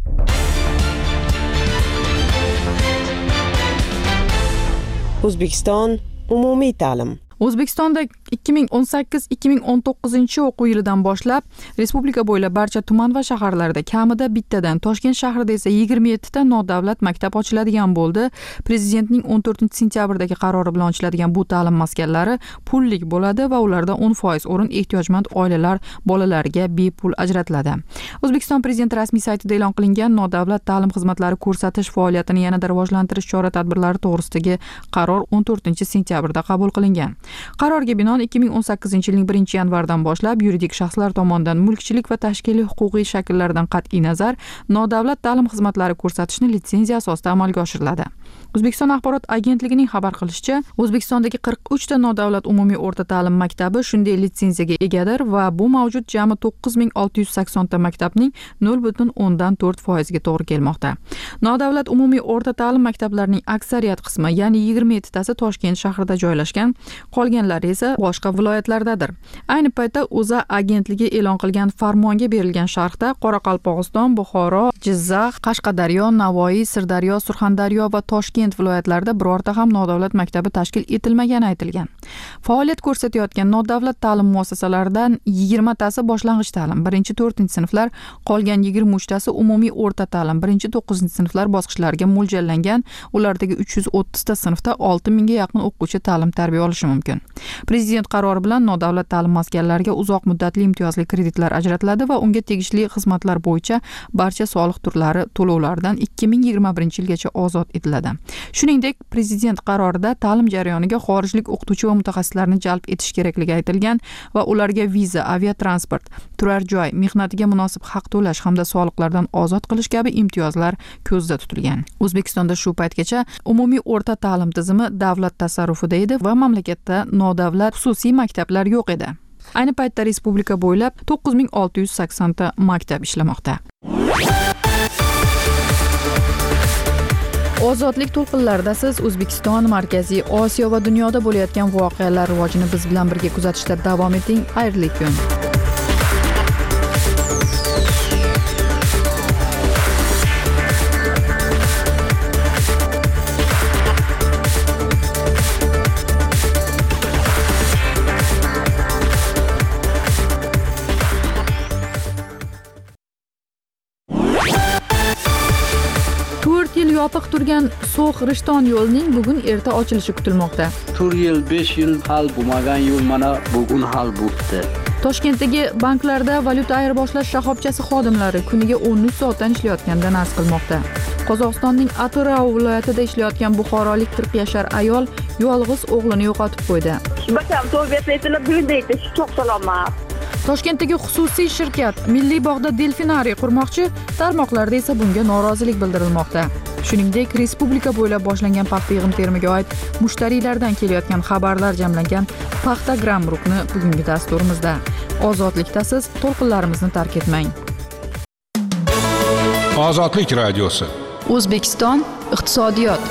O'zbekiston umumiy ta'lim. O'zbekistonda ikki ming o'n sakkiz ikki ming o'n to'qqizinchi o'quv yilidan boshlab respublika bo'ylab barcha tuman va shaharlarda kamida bittadan, Toshkent shahrida esa yigirma yettita nodavlat maktab ochiladigan bo'ldi. Prezidentning o'n to'rtinchi sentyabrdagi qarori bilan ochiladigan bu ta'lim maskanlari pullik bo'ladi va ularda o'n foiz o'rin ehtiyojmand oilalar bolalariga bepul ajratiladi. O'zbekiston Prezidenti rasmiy saytida e'lon qilingan nodavlat ta'lim xizmatlari ko'rsatish faoliyatini yanada rivojlantirish chora-tadbirlari to'g'risidagi qaror o'n to'rtinchi sentyabrda qabul qilingan. Qarorga binoan ikki ming o'n sakkizinchi yilning birinchi yanvaridan boshlab yuridik shaxslar tomonidan mulkchilik va tashkiliy huquqiy shakllardan qat'iy nazar nodavlat ta'lim xizmatlari ko'rsatishni litsenziya asosida amalga oshiriladi. O'zbekiston axborot agentligining xabar qilishicha, O'zbekistondagi qirq uchta nodavlat umumiy o'rta ta'lim maktabi shunday litsenziyaga egadir va bu mavjud jami to'qqiz ming olti yuz saksonta maktabning nol butun o'ndan to'rt foiziga to'g'ri kelmoqda. Nodavlat umumiy o'rta ta'lim maktablarining aksariyat qismi, ya'ni yigirma yettitasi Toshkent shahrida joylashgan, qolganlari esa boshqa viloyatlardadir. Ayni paytda O'zA agentligi e'lon qilgan farmonga berilgan sharhda Qoraqalpog'iston, Buxoro, Jizzax, Qashqadaryo, Navoiy, Sirdaryo, Surxondaryo va Toshkent viloyatlarida birorta ham nodavlat maktabi tashkil etilmagani aytilgan. Faoliyat ko'rsatayotgan nodavlat ta'lim muassasalaridan yigirmatasi boshlang'ich ta'lim, birinchi to'rtinchi sinflar, qolgan yigirma uchtasi umumiy o'rta ta'lim, birinchi to'qqizinchi sinflar bosqichlariga mo'ljallangan. Ulardagi uch yuz o'ttizta sinfda olti mingga yaqin o'quvchi ta'lim tarbiya olishi mumkin. mumkin. Prezident qarori bilan nodavlat ta'lim maskanlariga uzoq muddatli imtiyozli kreditlar ajratiladi va unga tegishli xizmatlar bo'yicha barcha soliq turlari to'lovlaridan ikki ming yigirma birinchi yilgacha ozod etiladi. Shuningdek, prezident qarorida ta'lim jarayoniga xorijlik o'qituvchi va mutaxassislarni jalb etish kerakligi aytilgan va ularga viza, aviatransport, turar joy, mehnatiga munosib haq to'lash hamda soliqlardan ozod qilish kabi imtiyozlar ko'zda tutilgan. O'zbekistonda shu paytgacha umumiy o'rta ta'lim tizimi davlat tasarrufida edi va mamlakatda nodavlat xususiy maktablar yo'q edi. Ayni paytda respublika bo'ylab to'qqiz ming olti yuz sakson ta maktab ishlamoqda. Ozodlik to'lqinlarida siz O'zbekiston, Markaziy Osiyo va dunyoda bo'layotgan voqealar rivojini biz bilan birga kuzatishda davom eting. Xayrli kun. to'rt yil yopiq turgan So'x-Rishton yo'lining bugun erta ochilishi kutilmoqda. to'rt yil, besh yil hal bo'lmagan yo'l mana bugun hal bo'ldi. Toshkentdagi banklarda valyuta ayirboshlash shoxobchasi xodimlari kuniga o'n uch soatdan ishlayotganidan arz qilmoqda. Qozog'istonning Atirau viloyatida ishlayotgan buxorolik qirq yashar ayol yolg'iz o'g'lini yo'qotib qo'ydi. Toshkentdagi xususiy shirkat Milliy bog'da delfinariy qurmoqchi, tarmoqlarda esa bunga norozilik bildirilmoqda. Shuningdek, respublika bo'ylab boshlangan paxta yig'im-terimiga oid mushtariylardan kelayotgan xabarlar jamlangan Paxtagram rukni bugungi dasturimizda. Ozodlikda siz to'lqinlarimizni tark etmang. Ozodlik radiosi. O'zbekiston iqtisodiyot.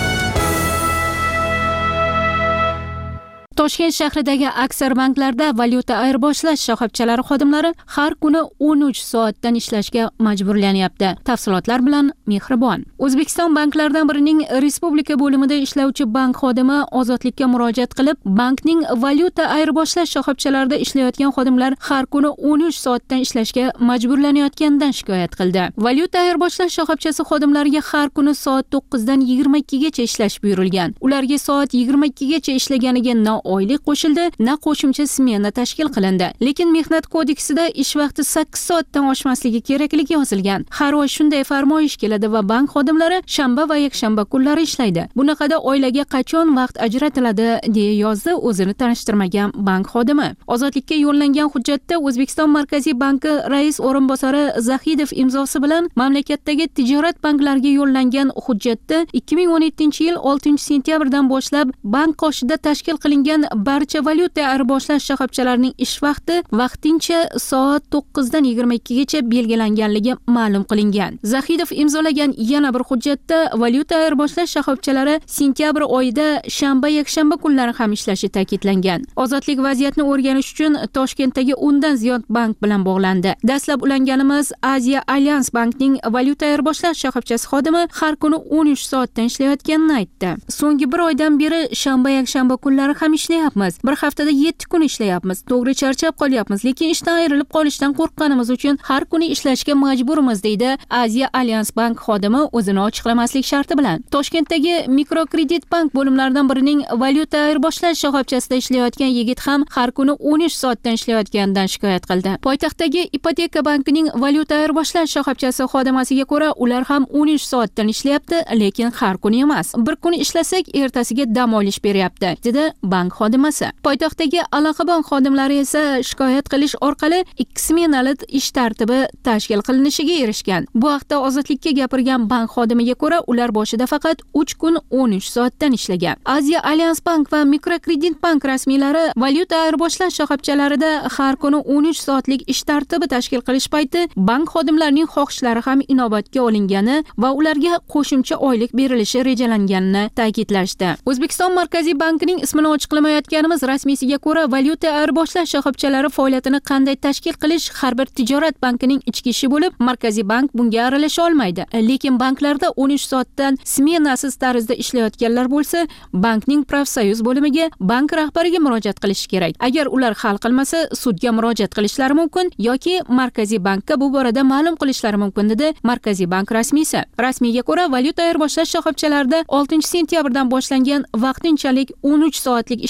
Toshkent shahridagi aksar banklarda valyuta ayirboshlash shoxobchalari xodimlari har kuni o'n uch soatdan ishlashga majburlanyapti. Tafsilotlar bilan Mehribon. O'zbekiston banklaridan birining respublika bo'limida ishlovchi bank xodimi ozodlikka murojaat qilib, bankning valyuta ayirboshlash shoxobchalarida ishlayotgan xodimlar har kuni o'n uch soatdan ishlashga majburlanayotganidan shikoyat qildi. Valyuta ayirboshlash shoxobchasi xodimlariga har kuni soat to'qqizdan yigirma ikkigacha ishlash buyurilgan. Ularga soat yigirma ikkigacha ishlaganiga na oylik qo'shildi, na qo'shimcha smena tashkil qilindi. Lekin mehnat kodeksida ish vaqti sakkiz soatdan oshmasligi kerakligi yozilgan. Har oy shunday farmoyish keladi va bank xodimlari shanba va yakshanba kunlari ishlaydi. Bunaqada oilaga qachon vaqt ajratiladi, deya yozdi o'zini tanishtirmagan bank xodimi. Ozodlikka yo'llangan hujjatda O'zbekiston Markaziy banki rais o'rinbosari Zahidov imzosi bilan mamlakatdagi tijorat banklariga yo'llangan hujjatda ikki ming o'n yettinchi yil oltinchi sentyabrdan boshlab bank qoshida tashkil qilingan barcha valyuta ayirboshlash shoxobchalarining ish vaqti vaqtincha soat to'qqizdan yigirma ikkigacha belgilanganligi ma'lum qilingan. Zahidov imzolagan yana bir hujjatda valyuta ayirboshlash shoxobchalari sentyabr oyida shanba yakshanba kunlari ham ishlashi ta'kidlangan. Ozodlik vaziyatni o'rganish uchun Toshkentdagi o'ndan ziyod bank bilan bog'landi. Dastlab ulanganimiz Aziya Alliance bankning valyuta ayirboshlash shoxobchasi xodimi har kuni o'n uch soatdan ishlayotganini aytdi. So'nggi bir oydan beri shanba yakshanba kunlari ham ishlayapmiz. Bir haftada yetti kun ishlayapmiz. To'g'ri charchab qolyapmiz, lekin ishdan ayrilib qolishdan qo'rqqanimiz uchun har kuni ishlashga majburmiz, deydi Aziya Alliance bank xodimi o'zini ochiqlamaslik sharti bilan. Toshkentdagi mikrokredit bank bo'limlaridan birining valyuta ayirboshlash shoxobchasida ishlayotgan yigit ham har kuni o'n uch soatdan ishlayotganidan shikoyat qildi. Poytaxtdagi Ipoteka bankining valyuta ayirboshlash shoxobchasi xodimasiga ko'ra, ular ham o'n uch soatdan ishlayapti, lekin har kuni emas. Bir kun ishlasak, ertasiga dam olish beryapti, dedi bank xodimasi. Poytaxtdagi aloqa bank xodimlari esa shikoyat qilish orqali ikki smenali ish tartibi tashkil qilinishiga erishgan. Bu haqda Ozodlikka gapirgan bank xodimiga ko'ra, ular boshida faqat uch kun o'n uch soatdan ishlagan. Aziya Alliance bank va mikrokredit bank rasmiylari valyuta ayirboshlash shoxobchalarida har kuni o'n uch soatlik ish tartibi tashkil qilish payti bank xodimlarining xohishlari ham inobatga olingani va ularga qo'shimcha oylik berilishi rejalanganini ta'kidlashdi. O'zbekiston Markaziy bankining ismini ochiqlamayotganimiz rasmiysiga ko'ra, valyuta ayirboshlash shoxobchalari faoliyatini qanday tashkil qilish har bir tijorat bankining ichki ishi bo'lib, Markaziy bank bunga aralasha olmaydi. Lekin banklarda o'n uch soatdan smenasiz tarzda ishlayotganlar bo'lsa, bankning profsoyuz bo'limiga, bank rahbariga murojaat qilish kerak. Agar ular hal qilmasa, sudga murojaat qilishlari mumkin yoki Markaziy bankka bu borada ma'lum qilishlari mumkin, dedi Markaziy bank rasmiysi. Rasmiyga ko'ra, valyuta ayirboshlash shoxobchalarida oltinchi sentyabrdan boshlangan vaqtinchalik o'n uch soatlik ish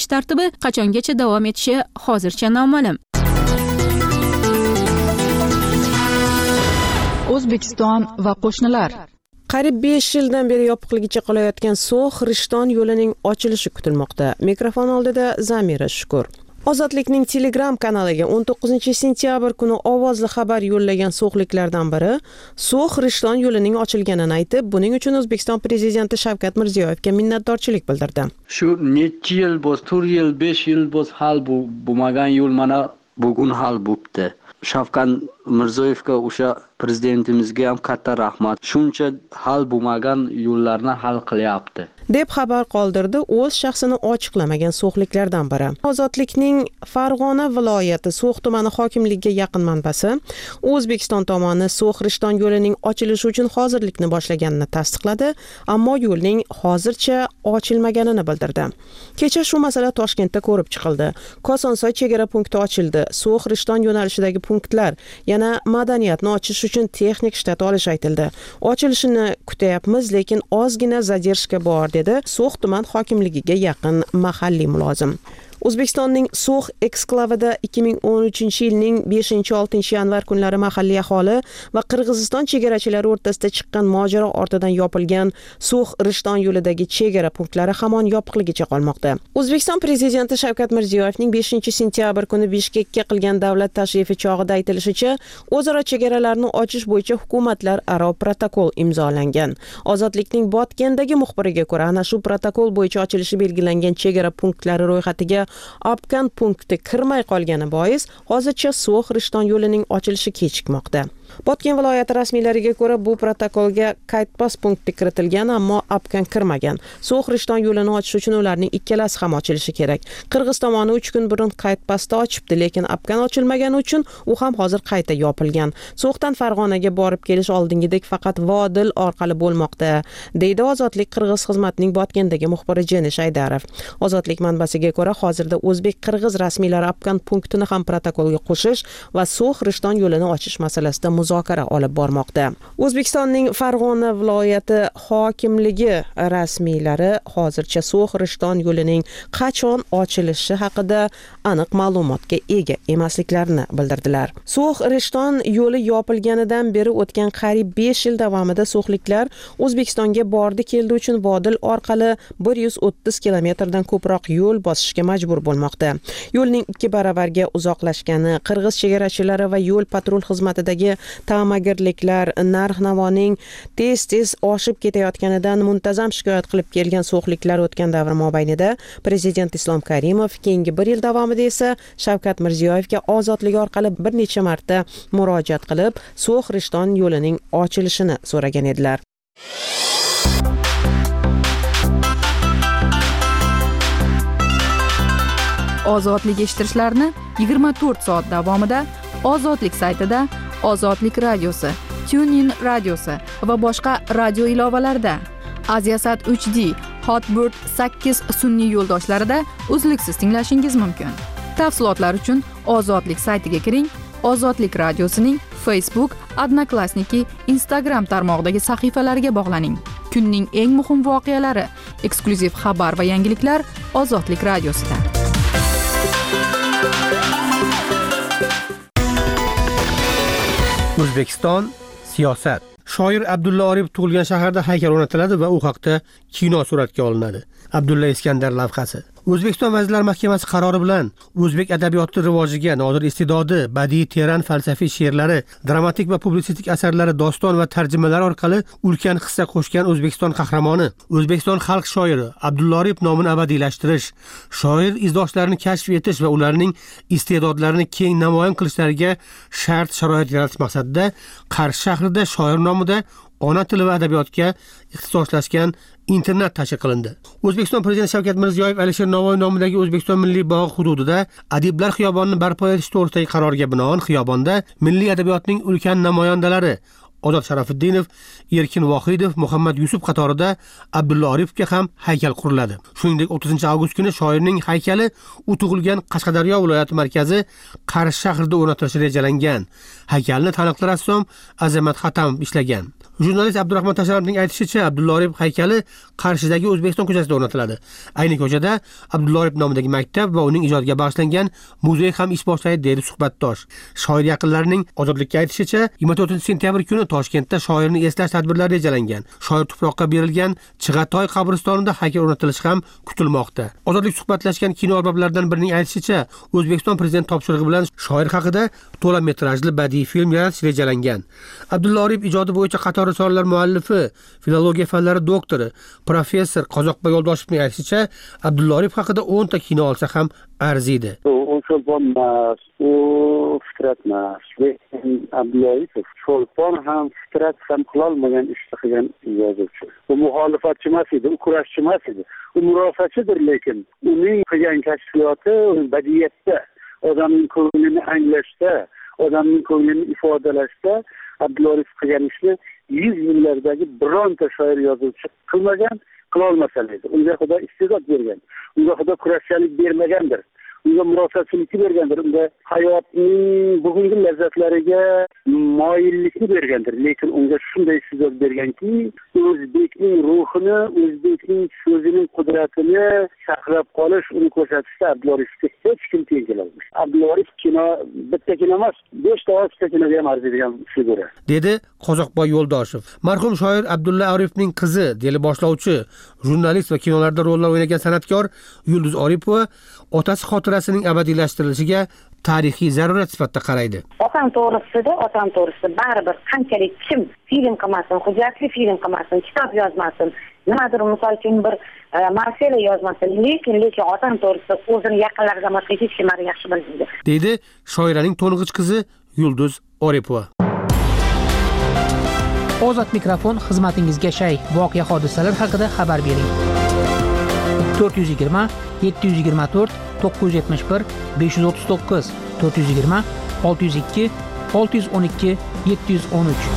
tartibi qachongacha davom etishi hozircha noma'lum. O'zbekiston va qo'shnilar. Qariyb besh yildan beri yopiqligicha qolayotgan So'x Rishton yo'lining ochilishi kutilmoqda. Mikrofon oldida Zamira Shukur. Ozodlikning Telegram kanaliga o'n to'qqizinchi sentyabr kuni ovozli xabar yo'llagan so'xliklardan biri So'x Rishton yo'lining ochilganini aytib, buning uchun O'zbekiston prezidenti Shavkat Mirziyoyevga minnatdorchilik bildirdi. Shu necha yil bo'z, to'rt yil, besh yil bo'z hal bu bo'lmagan yo'l mana bugun hal bo'libdi. Shavkat Mirziyoyevga o'sha prezidentimizga ham katta rahmat. Shuncha hal bo'lmagan yo'llarni hal qilyapti deb xabar qoldirdi o'z shaxsini ochiqlamagan so'xliklardan biri. Ozodlikning Farg'ona viloyati So'x tumani hokimligiga yaqin manbasi O'zbekiston tomoni So'x Rishton yo'lining ochilishi uchun hozirlikni boshlaganini tasdiqladi, ammo yo'lning hozircha ochilmaganini bildirdi. Kecha shu masala Toshkentda ko'rib chiqildi. Kosonsoy chegara punkti ochildi. So'x Rishton yo'nalishidagi punktlar yana madaniyatni ochish uchun texnik shtat olish aytildi. Ochilishini kutyapmiz, lekin ozgina zadershka bor, dedi So'x tuman hokimligiga yaqin mahalliy mulozim. O'zbekistonning So'x eksklavida ikki ming o'n uchinchi yilning beshinchi oltinchi yanvar kunlari mahalliy aholi va Qirg'iziston chegarachilari o'rtasida chiqqan mojaro ortidan yopilgan So'x Rishton yo'lidagi chegara punktlari hamon yopiqligicha qolmoqda. O'zbekiston prezidenti Shavkat Mirziyoyevning beshinchi sentyabr kuni Bishkekka qilgan davlat tashrifi chog'ida aytilishicha, o'zaro chegaralarni ochish bo'yicha hukumatlar aro protokol imzolangan. Ozodlikning Botgandagi muxbiriga ko'ra, ana shu protokol bo'yicha ochilishi belgilangan chegara punktlari ro'yxatiga Apkan punkti kirmay qolgani bois hozircha So'x Rishton yo'lining ochilishi kechikmoqda. Botgan viloyati rasmiylariga ko'ra, bu protokolga Kaytpas punkti kiritilgan, ammo Apkan kirmagan. So'x Rishton yo'lini ochish uchun ularning ikkalasi ham ochilishi kerak. Qirg'iz tomoni uch kun burun Kaytpasda ochibdi, lekin Apkan ochilmagani uchun u ham hozir qayta yopilgan. So'xdan Farg'onaga borib kelish oldingidek faqat Vodil orqali bo'lmoqda, deydi Ozodlik Qirg'iz xizmatining Botgandagi muxbiri Jenish Aydarov. Ozodlik manbasiga ko'ra, hozirda o'zbek-qirg'iz rasmiylari Apkan punktini ham protokolga qo'shish va So'x Rishton yo'lini ochish masalasida muzokara olib bormoqda. O'zbekistonning Farg'ona viloyati hokimligi rasmiylari hozircha So'x Rishton yo'lining qachon ochilishi haqida aniq ma'lumotga ega emasliklarini bildirdilar. So'x Rishton yo'li yopilganidan beri o'tgan qariyb besh yil davomida so'xliklar O'zbekistonga bordi-keldi uchun Vodil orqali bir yuz o'ttiz kilometrdan ko'proq yo'l bosishga majbur bo'lmoqda. Yo'lning ikki baravarga uzoqlashgani, qirg'iz chegarachilari va yo'l patrul xizmatidagi ta'magirliklar narx-navoning tez-tez oshib ketayotganidan muntazam shikoyat qilib kelgan so'xliklar o'tgan davr mobaynida prezident Islom Karimov keyingi bir yil davomida esa Shavkat Mirziyoyevga ozodlik orqali bir necha marta murojaat qilib, So'x Rishton yo'lining ochilishini so'ragan edilar. Ozodlik eshittirishlarni yigirma to'rt soat davomida Ozodlik saytida, Ozodlik radiosi, TuneIn radiosi va boshqa radio ilovalarida, Aziasat uch D, Hotbird sakkiz sun'iy yo'ldoshlarida uzluksiz tinglashingiz mumkin. Tafsilotlar uchun Ozodlik saytiga kiring, Ozodlik radiosining Facebook, Odnoklassniki, Instagram tarmog'idagi sahifalariga bog'laning. Kunning eng muhim voqealari, eksklyuziv xabar va yangiliklar Ozodlik radiosida. O'zbekiston siyosat. Shoir Abdulla Oripov tug'ilgan shaharda haykal o'rnatiladi va u haqda kino suratga olinadi. Abdulla Iskandar lavhasi. O'zbekiston Vazirlar Mahkamasi qarori bilan o'zbek adabiyoti rivojiga nodir iste'dodi, badiiy teran falsafiy she'rlari, dramatik va publitsistik asarlari, doston va tarjimalar orqali ulkan hissa qo'shgan O'zbekiston qahramoni, O'zbekiston xalq shoiri Abdulla Oripov nomini abadiylashtirish, shoir izdoshlarini kashf etish va ularning iste'dodlarini keng namoyon qilishlariga shart sharoit yaratish maqsadida Qarshi shahrida shoir nomida ona tili va adabiyotga ixtisoslashgan internat tashkil qilindi. O'zbekiston prezidenti Shavkat Mirziyoyev Alisher Navoiy nomidagi O'zbekiston Milliy bog'i hududida Adiblar xiyobonini barpo etish to'g'risidagi qarorga binoan xiyobonda milliy adabiyotning ulkan namoyandalari, Ozod Sharafiddinov, Erkin Vohidov, Muhammad Yusuf qatorida Abdulla Oripovga ham haykal quriladi. Shuningdek, o'ttizinchi avgust kuni shoirning haykali u tug'ilgan Qashqadaryo viloyati markazi Qarshi shahrida o'rnatilishi rejalangan. Haykalni taniqli rassom Azamat Xatamov ishlagan. Jurnalist Abdurahmon Tasharovning aytishicha, Abdulla Oripov haykali Qarshidagi O'zbekiston ko'chasida o'rnatiladi. Ayni ko'chada Abdulla Oripov nomidagi maktab va uning ijodiga bag'ishlangan muzey ham ish boshlaydi, deydi suhbatdosh. Shoir yaqinlarining Ozodlikka aytishicha, yigirma to'rtinchi sentyabr kuni Toshkentda shoirni eslash tadbirlari rejalangan. Shoir tuproqqa berilgan Chig'atoy qabristonida haykal o'rnatilishi ham kutilmoqda. Ozodlik suhbatlashgan kino arboblaridan birining aytishicha, O'zbekiston prezidenti topshirig'i bilan shoir haqida to'la metrajli badiiy film yaratish rejalangan. Abdulla Oripov ijodi bo'yicha qator risoralar muallifi, filologiya fanlari doktori, professor Qozoqboy Yo'ldoshevning aytishicha, Abdulla Oripov haqida o'nta kino olsa ham arziydi. U cho'lpon emas, u fitrat emas. Lekin Abdulla Oripov cho'lpon ham fitrat ham qilolmagan ishni qilgan yozuvchi. U muxolifatchi emas edi, u kurashchi emas edi. U murofachidir, lekin uning qilgan kashfiyoti badiiyatda, odamning ko'nglini anglashda, odamning ko'nglini ifodalashda Abdulla Oripov qilgan ishni yuz yillardagi bironta shoir yozuvchi qilmagan, qila olmasalar. Unga Xudo iste'dod bergan. Unga Xudo kurashchilik bermagandir. Unga murosachilikni bergandir. Unga hayotning bugungi lazzatlariga moyillikni bergandir. Lekin unga shunday iste'dod berganki, o'zbekning ruhini, o'zbekning so'zining qudratini saqlab qolish, uni ko'rsatishda Abdulla Oripovga hech kim teng kelolmaydi. Abdulla Oripov kino bitta kino emas, beshta oltita kinoga ham arziydigan figura. Dedi Qozoqboy Yo'ldoshev. Marhum shoir Abdulla Oripovning qizi, deli boshlovchi, jurnalist va kinolarda rollar o'ynagan san'atkor Yulduz Oripova otasi xotirasining abadiylashtirilishiga tarixiy zarurat sifatida qaraydi. Otam to'g'risida, otam to'g'risida baribir qanchalik kim film qilmasin, hujjatli film qilmasin, kitob yozmasin, nimadir misol uchun bir marsela yozmasin, lekin lekin otam to'g'risida o'zini yaqinlaridan boshqa hech kim yaxshi bilmaydi. Deydi shoiraning to'ng'ich qizi Yulduz Oripova. Ozod mikrofon xizmatingizga shay, voqea hodisalar haqida xabar bering. to'rt yuz yigirma yetti yuz yigirma to'rt to'qqiz yuz yetmish bir besh yuz o'ttiz to'qqiz to'rt yuz yigirma olti yuz ikki olti yuz o'n ikki yetti yuz o'n uch.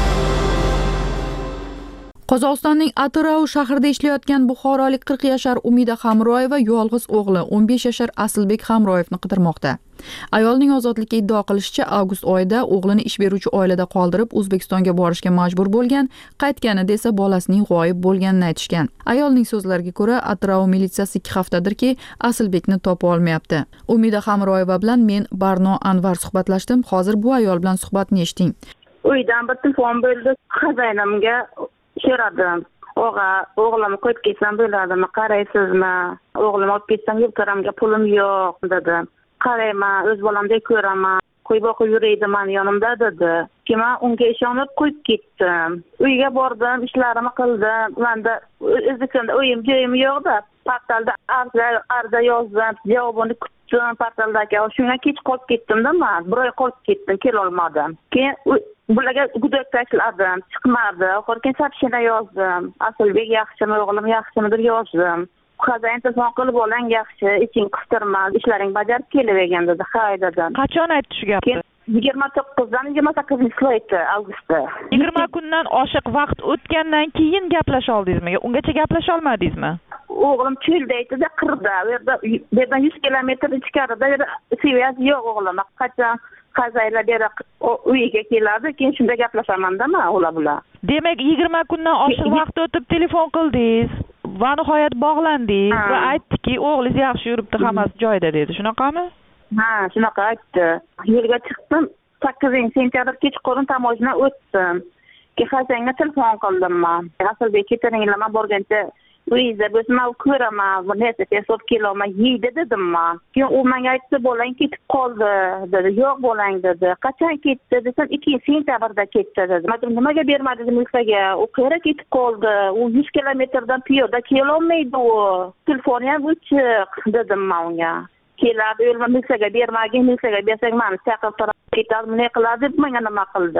Qozog'istonning Atirau shahrida ishlayotgan buxorolik qirq yashar Umida Hamroyeva yolg'iz o'g'li o'n besh yashar Aslbek Hamroyevni qidirmoqda. Ayolning ozodlikka iddao qilishicha, avgust oyida o'g'lini ish beruvchi oilada qoldirib O'zbekistonga borishga majbur bo'lgan, qaytganida esa bolasining g'oyib bo'lganini aytishgan. Ayolning so'zlariga ko'ra, Atirau militsiyasi ikki haftadirki Aslbekni topa olmayapti. Umida Hamroyeva bilan men Barno Anvar suhbatlashdim. Hozir bu ayol bilan suhbatni eshiting. Uydan bir telefon bo'ldi, xazaynamga so'radim. O'g'a, o'g'lim qo'yib ketsam bo'ladimi, qaraysizmi? O'g'lim olib ketsam yurtaramga pulim yo'q dedi. Qarayman, o'z bolamdek ko'raman. Qo'yib boqib yuraydi mani yonimda dedi. Keyin unga ishonib qo'yib ketdim. Uyga bordim, ishlarimni qildim. Menda O'zbekistonda uyim, joyim yo'q-da. Portalda arza yozdim, javobini kutdim portaldagi. Shunga kech qolib ketdim-da men. Bir oy qolib ketdim, kela olmadim. Keyin bularga gudak tashladim, chiqmadi. Oxirgi sapshina yozdim. Aslbek yaxshimi, o'g'lim yaxshimi deb yozdim. Xazayn telefon qilib olang yaxshi, iching qistirmas, ishlaring bajarib kelavergan dedi. Hay dedim. Qachon aytdi shu gapni? yigirma to'qqizdan yigirma sakkizinchi slaytda avgustda. yigirma kundan oshiq vaqt o'tgandan keyin gaplasha oldingizmi? Ungacha gaplasha olmadingizmi? O'g'lim cho'lda aytdi, qirda, u yerda bu yerdan yuz kilometr ichkarida svязь yo'q o'g'lim. Qachon Xazaylar beri uyiga keladi, keyin shunda gaplashaman-da men ular bilan. Demak, yigirma kundan oshiq vaqt o'tib telefon qildingiz va nihoyat bog'landingiz va aytdiki, o'g'lingiz yaxshi yuribdi, hammasi joyida dedi. Shunaqami? Ha, shunaqa aytdi. Yo'lga chiqdim, sakkizinchi sentyabr kechqurun tamojna o'tdim. Keyin Xazayga telefon qildim men. Aslbek ketaringlar, men borgancha uyingizda bo'lsa men ko'raman, bu narsa tezroq kelolmay yeydi dedim men. Keyin u menga aytdi, bolang ketib qoldi dedi. Yo'q bolang dedi. Qachon ketdi desam, ikkinchi sentyabrda ketdi dedi. Men nimaga bermadingiz milisiyaga? U qayerga ketib qoldi? U yuz kilometrdan piyoda kelolmaydi u. Telefoni ham o'chiq dedim men unga. Keladi, o'lma milisiyaga bermagin, milisiyaga bersak meni chaqirib turib ketadi, nima qiladi deb menga nima qildi. uch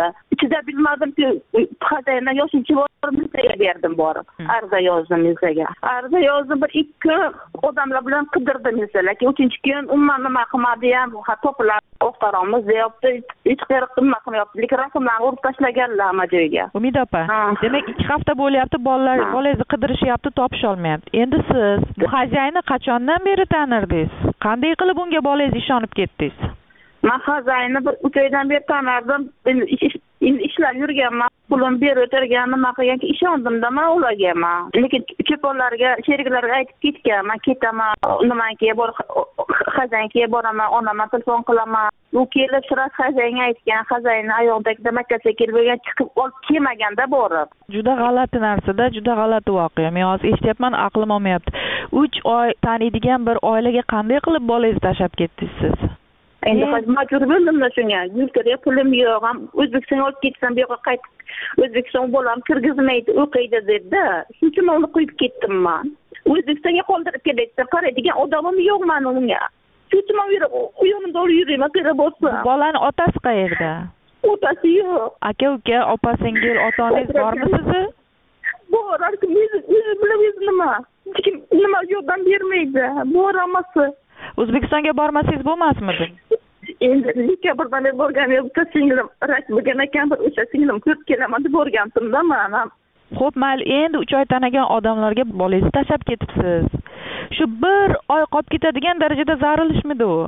chiday bilmadimki, xazayna yoshinchi borib liseyaga berdim borib. Arza yozdim liseyaga. Arza yozdim, bir ikki odamlar bilan qidirdim liseyaga. uchinchi kun umuman nima qilmadi ham, ha to'plar o'qtaramiz deyapti. Hech qiyriq nima qilmayapti. Lekin rasmlarni urib tashlaganlar hamma joyga. Umid opa, demak ikki hafta bo'lyapti, bolalar bolangizni qidirishyapti, topisha olmayapti. Endi siz bu xazayni qachondan beri tanirdingiz? Qanday qilib unga bolangiz ishonib ketdingiz? Men xazayni bir uch oydan beri tanirdim. Endi ishlar yurganman, pulim berib o'tirganman, nima qilganki ishondimda men ularga men. Lekin cho'ponlarga, sheriklarga aytib ketganman, ketaman, nimaga bor xazayniga boraman, onaman telefon qilaman. U kelib sira xazayniga aytgan, xazayni oyog'idagi maktabga kelib bo'lgan, chiqib olib kelmaganda borib. Juda g'alati narsada, juda g'alati voqea. Men hozir eshityapman, aqlim olmayapti. uch oy taniydigan bir oilaga qanday qilib bolangizni tashlab ketdingiz siz? Endi hozir majbur bo'ldimda shunga. Yurtga pulim yo'q, ham O'zbekistonga olib ketsam, bu yoqqa qaytib O'zbekiston bolam kirgizmaydi, o'qiydi dedi. Shuning uchun uni qo'yib ketdim men. O'zbekistonga qoldirib ketdim. Qaraydigan odamim yo'q men unga. Shuning uchun men u yonimda yurayman, kerak bo'lsa. Bolani otasi qayerda? Otasi yo'q. Aka, uka, opa, singil, ota-onangiz bormi sizni? Bor, lekin o'zi bilan o'zi nima? Hech kim nima yordam bermaydi. Bor amasi. O'zbekistonga bormasangiz bo'lmasmidi? Endi dekabrdan borganim yo'q, singlim rak bo'lgan ekan, bir o'sha singlim ko'rib kelaman deb borgandim-da men. Xo'p, mayli, endi uch oy tanagan odamlarga bolangizni tashlab ketibsiz. Shu bir oy qolib ketadigan darajada zarilishmidi u?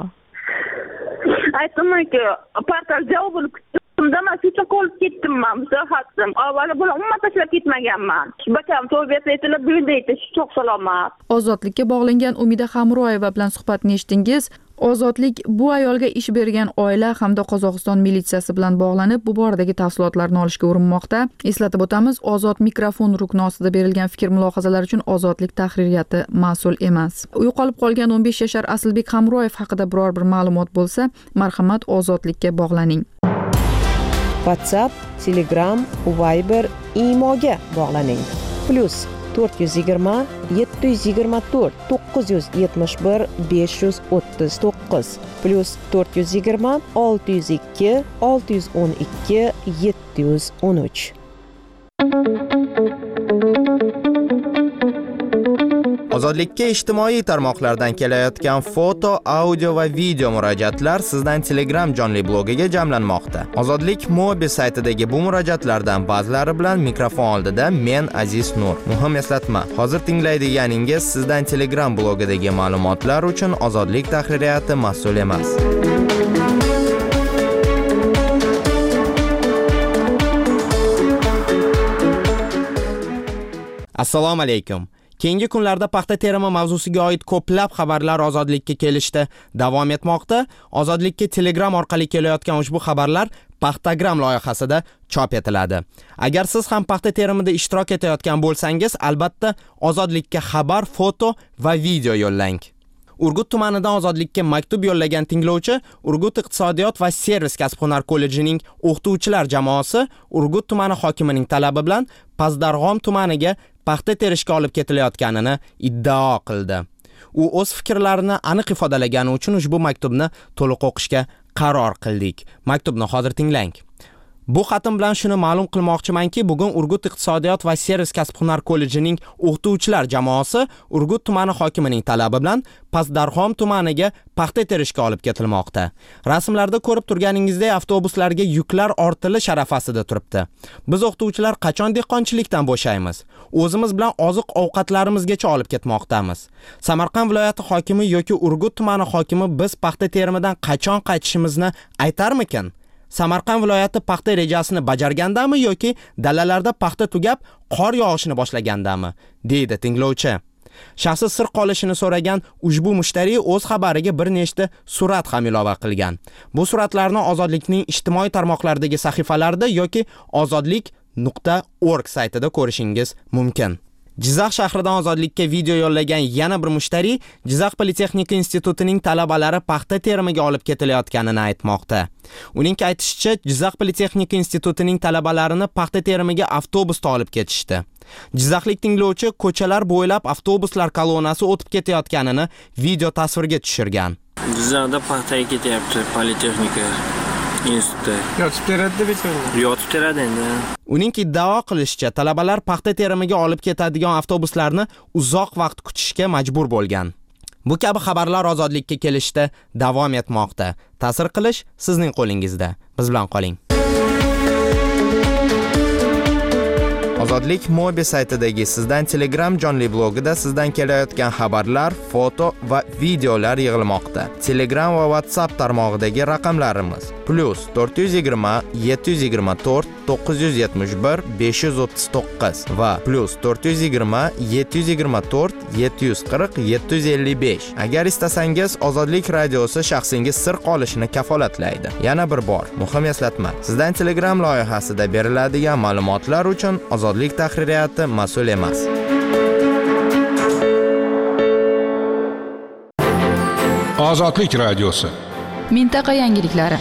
Aytdim-ku, portal javobini kutdim-da, men shu uchun qolib ketdim men, musohatdim. Avvalo bular umuman tashlab ketmaganman. Bakam tavbiyat etilib bo'ldi, sog' salomat. Ozodlikka bog'langan Umida Hamroyeva bilan suhbatni eshitdingiz. Ozodlik bu ayolga ish bergan oila hamda Qozog'iston militsiyasi bilan bog'lanib, bu boradagi tafsilotlarni olishga urinmoqda. Eslatib o'tamiz, Ozod mikrofon rukni ostida berilgan fikr-mulohazalar uchun Ozodlik tahririyati mas'ul emas. Yo'qolib qolgan o'n besh yashar Aslbek Hamroyev haqida biror bir ma'lumot bo'lsa, marhamat Ozodlikka bog'laning. WhatsApp, Telegram, Viber, Imoga bog'laning. Plus to'rt yuz yigirma yetti yuz yigirma to'rt to'qqiz yuz yetmish bir besh yuz o'ttiz to'qqiz plus to'rt yuz yigirma olti yuz ikki olti yuz o'n ikki yetti yuz o'n uch. Ozodlikka ijtimoiy tarmoqlardan kelayotgan foto, audio va video murojaatlar sizdan Telegram jonli blogiga jamlanmoqda. Ozodlik mobil saytidagi bu murojaatlardan ba'zilari bilan mikrofon oldida men Aziz Nur. Muhim eslatma, hozir tinglaydiganingiz sizdan Telegram blogidagi ma'lumotlar uchun Ozodlik tahririyati mas'ul emas. Assalomu alaykum. Keyingi kunlarda paxta terimi mavzusiga oid ko'plab xabarlar Ozodlikka kelishdi. Davom etmoqda. Ozodlikka Telegram orqali kelayotgan ushbu xabarlar Paxtagram loyihasida chop etiladi. Agar siz ham paxta terimida ishtirok etayotgan bo'lsangiz, albatta Ozodlikka xabar, foto va video yo'llang. Urgut tumanidan Ozodlikka maktub yo'llagan tinglovchi Urgut iqtisodiyot va servis kasb-hunar kollejining o'qituvchilar jamoasi Urgut tumani hokimining talabi bilan Pazdarg'om tumaniga paxta terishga olib ketilayotganini iddao qildi. U o'z fikrlarini aniq ifodalagani uchun ushbu maktubni to'liq o'qishga qaror qildik. Maktubni hozir tinglang. Bu xatim bilan shuni ma'lum qilmoqchimanki, bugun Urgut iqtisodiyot va servis kasb-hunar kollejining o'qituvchilar jamoasi Urgut tumani hokimining talabi bilan Pazdarg'om tumaniga paxta terishga olib ketilmoqda. Rasmlarda ko'rib turganingizdek avtobuslarga yuklar ortilish arafasida turibdi. Biz o'qituvchilar qachon dehqonchilikdan bo'shaymiz? O'zimiz bilan oziq-ovqatlarimizgacha olib ketmoqdamiz. Samarqand viloyati hokimi yoki Urgut tumani hokimi biz paxta terimidan qachon qaytishimizni aytarmikin? Samarqand viloyati paxta rejasini bajargandami yoki dalalarda paxta tugab qor yog'ishini boshlagandami, deydi tinglovchi. Shaxsi sir qolishini so'ragan ushbu mushtari o'z xabariga bir nechta surat ham ilova qilgan. Bu suratlarni Ozodlikning ijtimoiy tarmoqlardagi sahifalarida yoki ozodlik nuqta org saytida ko'rishingiz mumkin. Jizzax shahridan Ozodlikka video yo'llagan yana bir mushtari Jizzax Politexnika institutining talabalari paxta terimiga olib ketilayotganini aytmoqda. Uning aytishicha, Jizzax Politexnika institutining talabalarini paxta terimiga avtobusda olib ketishdi. Jizzaxlik tinglovchi ko'chalar bo'ylab avtobuslar kolonnasi o'tib ketayotganini video tasvirga tushirgan. Jizzaxda paxtaga ketyapti Politexnika institutda. Yotib teradi deb aytganlar. Yotib teradi endi. Uning iddao qilishicha, talabalar paxta terimiga olib ketadigan avtobuslarni uzoq vaqt kutishga majbur bo'lgan. Bu kabi xabarlar ozodlikka kelishda davom etmoqda. Ta'sir qilish sizning qo'lingizda. Biz bilan qoling. Ozodlik Mobi saytidagi Sizdan Telegram jonli blogida sizdan kelayotgan xabarlar, foto va videolar yig'ilmoqda. Telegram va WhatsApp tarmog'idagi raqamlarimiz plus to'rt yuz yigirma yetti yuz yigirma to'rt to'qqiz yuz yetmish bir besh yuz o'ttiz to'qqiz va plus to'rt yuz yigirma yetti yuz yigirma to'rt yetti yuz qirq yetti yuz ellik besh. Agar istasangiz, Ozodlik radiosi shaxsingiz sir qolishini kafolatlaydi. Yana bir bor, muhim eslatma. Sizdan Telegram loyihasida beriladigan ma'lumotlar uchun Ozodlik tahririyati mas'ul emas. Ozodlik radiosi. Mintaqa yangiliklari.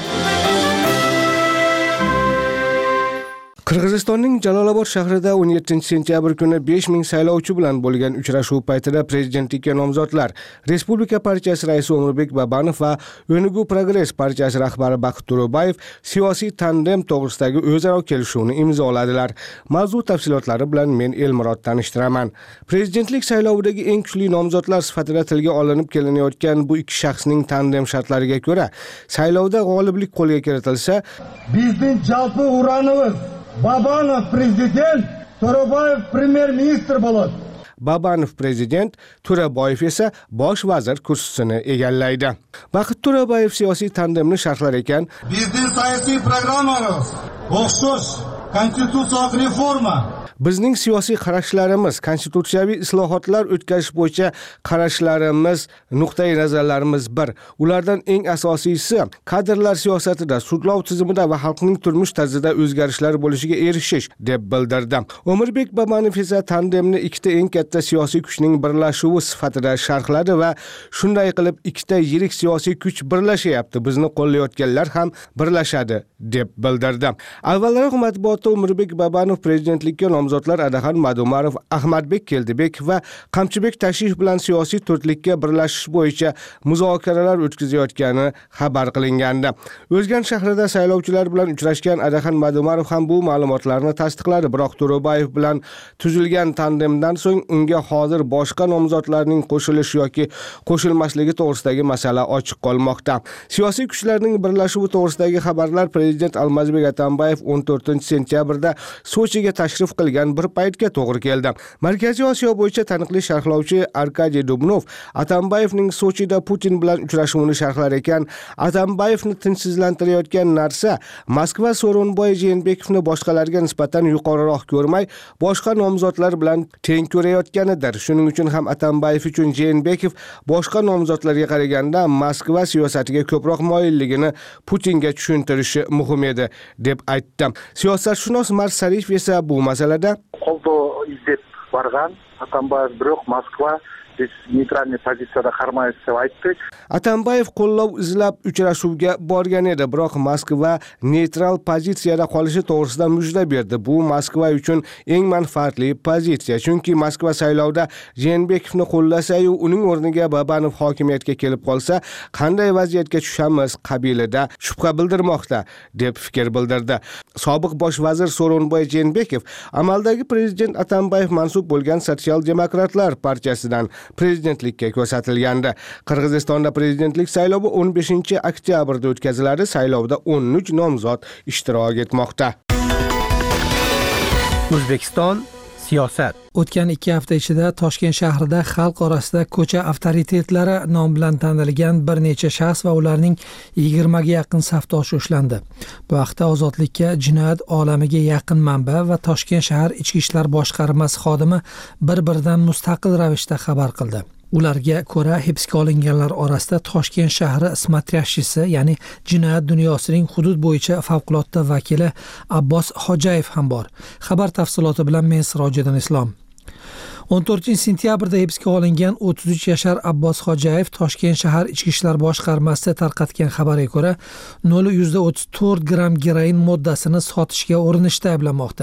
Qirg'izistonning Jalolobod shahrida o'n yettinchi sentyabr kuni besh ming saylovchi bilan bo'lgan uchrashuv paytida prezidentlikka nomzodlar Respublika partiyasi raisi O'mirbek Babanov va O'nugu Progress partiyasi rahbari Baqit To'ro'bayev siyosiy tandem to'g'risidagi o'zaro kelishuvni imzoladilar. Mavzu tafsilotlari bilan men Elmurod tanishtiraman. Prezidentlik saylovidagi eng kuchli nomzodlar sifatida tilga olinib kelinayotgan bu ikki shaxsning tandem shartlariga ko'ra, saylovda g'oliblik qo'lga kiritilsa, bizning jalpi uranimiz Babanov prezident, To'ro'bayev premyer-ministr bo'ladi. Babanov prezident, To'ro'bayev esa bosh vazir kursisini egallaydi. Baqit To'ro'bayev siyosiy tandemni sharhlar ekan, bizning siyosiy programmamiz o'xshash konstitutsiyaviy reforma, bizning siyosiy qarashlarimiz, konstitutsiyaviy islohotlar o'tkazish bo'yicha qarashlarimiz, nuqtai nazarlarimiz bir. Ulardan eng asosiysi kadrlar siyosatida, sudlov tizimida va xalqning turmush tarzida o'zgarishlar bo'lishiga erishish deb bildirdi. O'mirbek Babanov esa tandemni ikkita eng katta siyosiy kuchning birlashuvi sifatida sharhladi va shunday qilib ikkita yirik siyosiy kuch birlashyapti, bizni qo'llayotganlar ham birlashadi deb bildirdi. Avvalroq matbuotda O'mirbek Babanov prezidentlikka nomzodlar Adaxon Madumarov, Ahmadbek Keldibek va Qamchibek Tashrif bilan siyosiy to'rtlikka birlashish bo'yicha muzokaralar o'tkazayotgani xabar qilingandi. O'zgan shahrida saylovchilar bilan uchrashgan Adaxon Madumarov ham bu ma'lumotlarni tasdiqladi, biroq To'ro'bayev bilan tuzilgan tandemdan so'ng unga hozir boshqa nomzodlarning qo'shilish yoki qo'shilmasligi to'g'risidagi masala ochiq qolmoqda. Siyosiy kuchlarning birlashuvi to'g'risidagi xabarlar prezident Almazbek Atambayev o'n to'rtinchi sentyabrda Sochiga tashrif qilgan bir paytga to'g'ri keldi. Markaziy Osiyo bo'yicha taniqli sharhlovchi Arkadiy Dubnov Atambayevning Sochida Putin bilan uchrashuvini sharhlar ekan, Atambayevni tinchsizlantirayotgan narsa Moskva So'ronboy Jeenbekovni boshqalarga nisbatan yuqoriroq ko'rmay, boshqa nomzodlar bilan teng ko'rayotganidir. Shuning uchun ham Atambayev uchun Jeenbekov boshqa nomzodlarga qaraganda Moskva siyosatiga ko'proq moyilligini Putinga tushuntirishi muhim edi deb aytdi. Siyosatshunos Marsarif esa bu masalada qo'lda izlab borgan Atambayev biroq Moskva biz neytralniy pozitsiyada qarmaymiz deb aytdi. Atambayev qo'llov izlab uchrashuvga borgan edi, biroq Moskva neytral pozitsiyada qolishi to'g'risida mujda berdi. Bu Moskva uchun eng manfaatli pozitsiya, chunki Moskva saylovda Jeenbekovni qo'llasa-yu, uning o'rniga Babanov hokimiyatga kelib qolsa, qanday vaziyatga tushamiz qabilida shubha bildirmoqda deb fikr bildirdi. Sobiq bosh vazir So'ronboy Jeenbekov amaldagi prezident Atambayev mansub bo'lgan Sotsial-demokratlar partiyasidan prezidentlikka ko'rsatilgandi. Qirg'izistonda prezidentlik saylovi o'n beshinchi oktyabrda o'tkaziladi. Saylovda o'n uch nomzod ishtirok etmoqda. O'zbekiston siyosat. O'tgan ikki hafta ichida Toshkent shahrida xalq orasida ko'cha avtoritetlari nom bilan tanilgan bir necha shaxs va ularning yigirma ga yaqin safdoshi ushlandi. Bu haqda Ozodlikka jinoyat olamiga yaqin manba va Toshkent shahar ichki ishlar boshqarmasi xodimi bir-biridan mustaqil ravishda xabar qildi. Ularga ko'ra, hibsga olinganlar orasida Toshkent shahri ismatrashchisi, ya'ni jinoyat dunyosining hudud bo'yicha favqulodda vakili Abbos Xo'jayev ham bor. Xabar tafsiloti bilan men Sirojiddin Islom. o'n to'rtinchi sentyabrda hibsga olingan o'ttiz uch yashar Abbos Xo'jayev Toshkent shahar ichki ishlar boshqarmasida tarqatgan xabarga ko'ra nol virgul o'ttiz to'rt gramm geroin moddasini sotishga urinishda ayblanmoqda.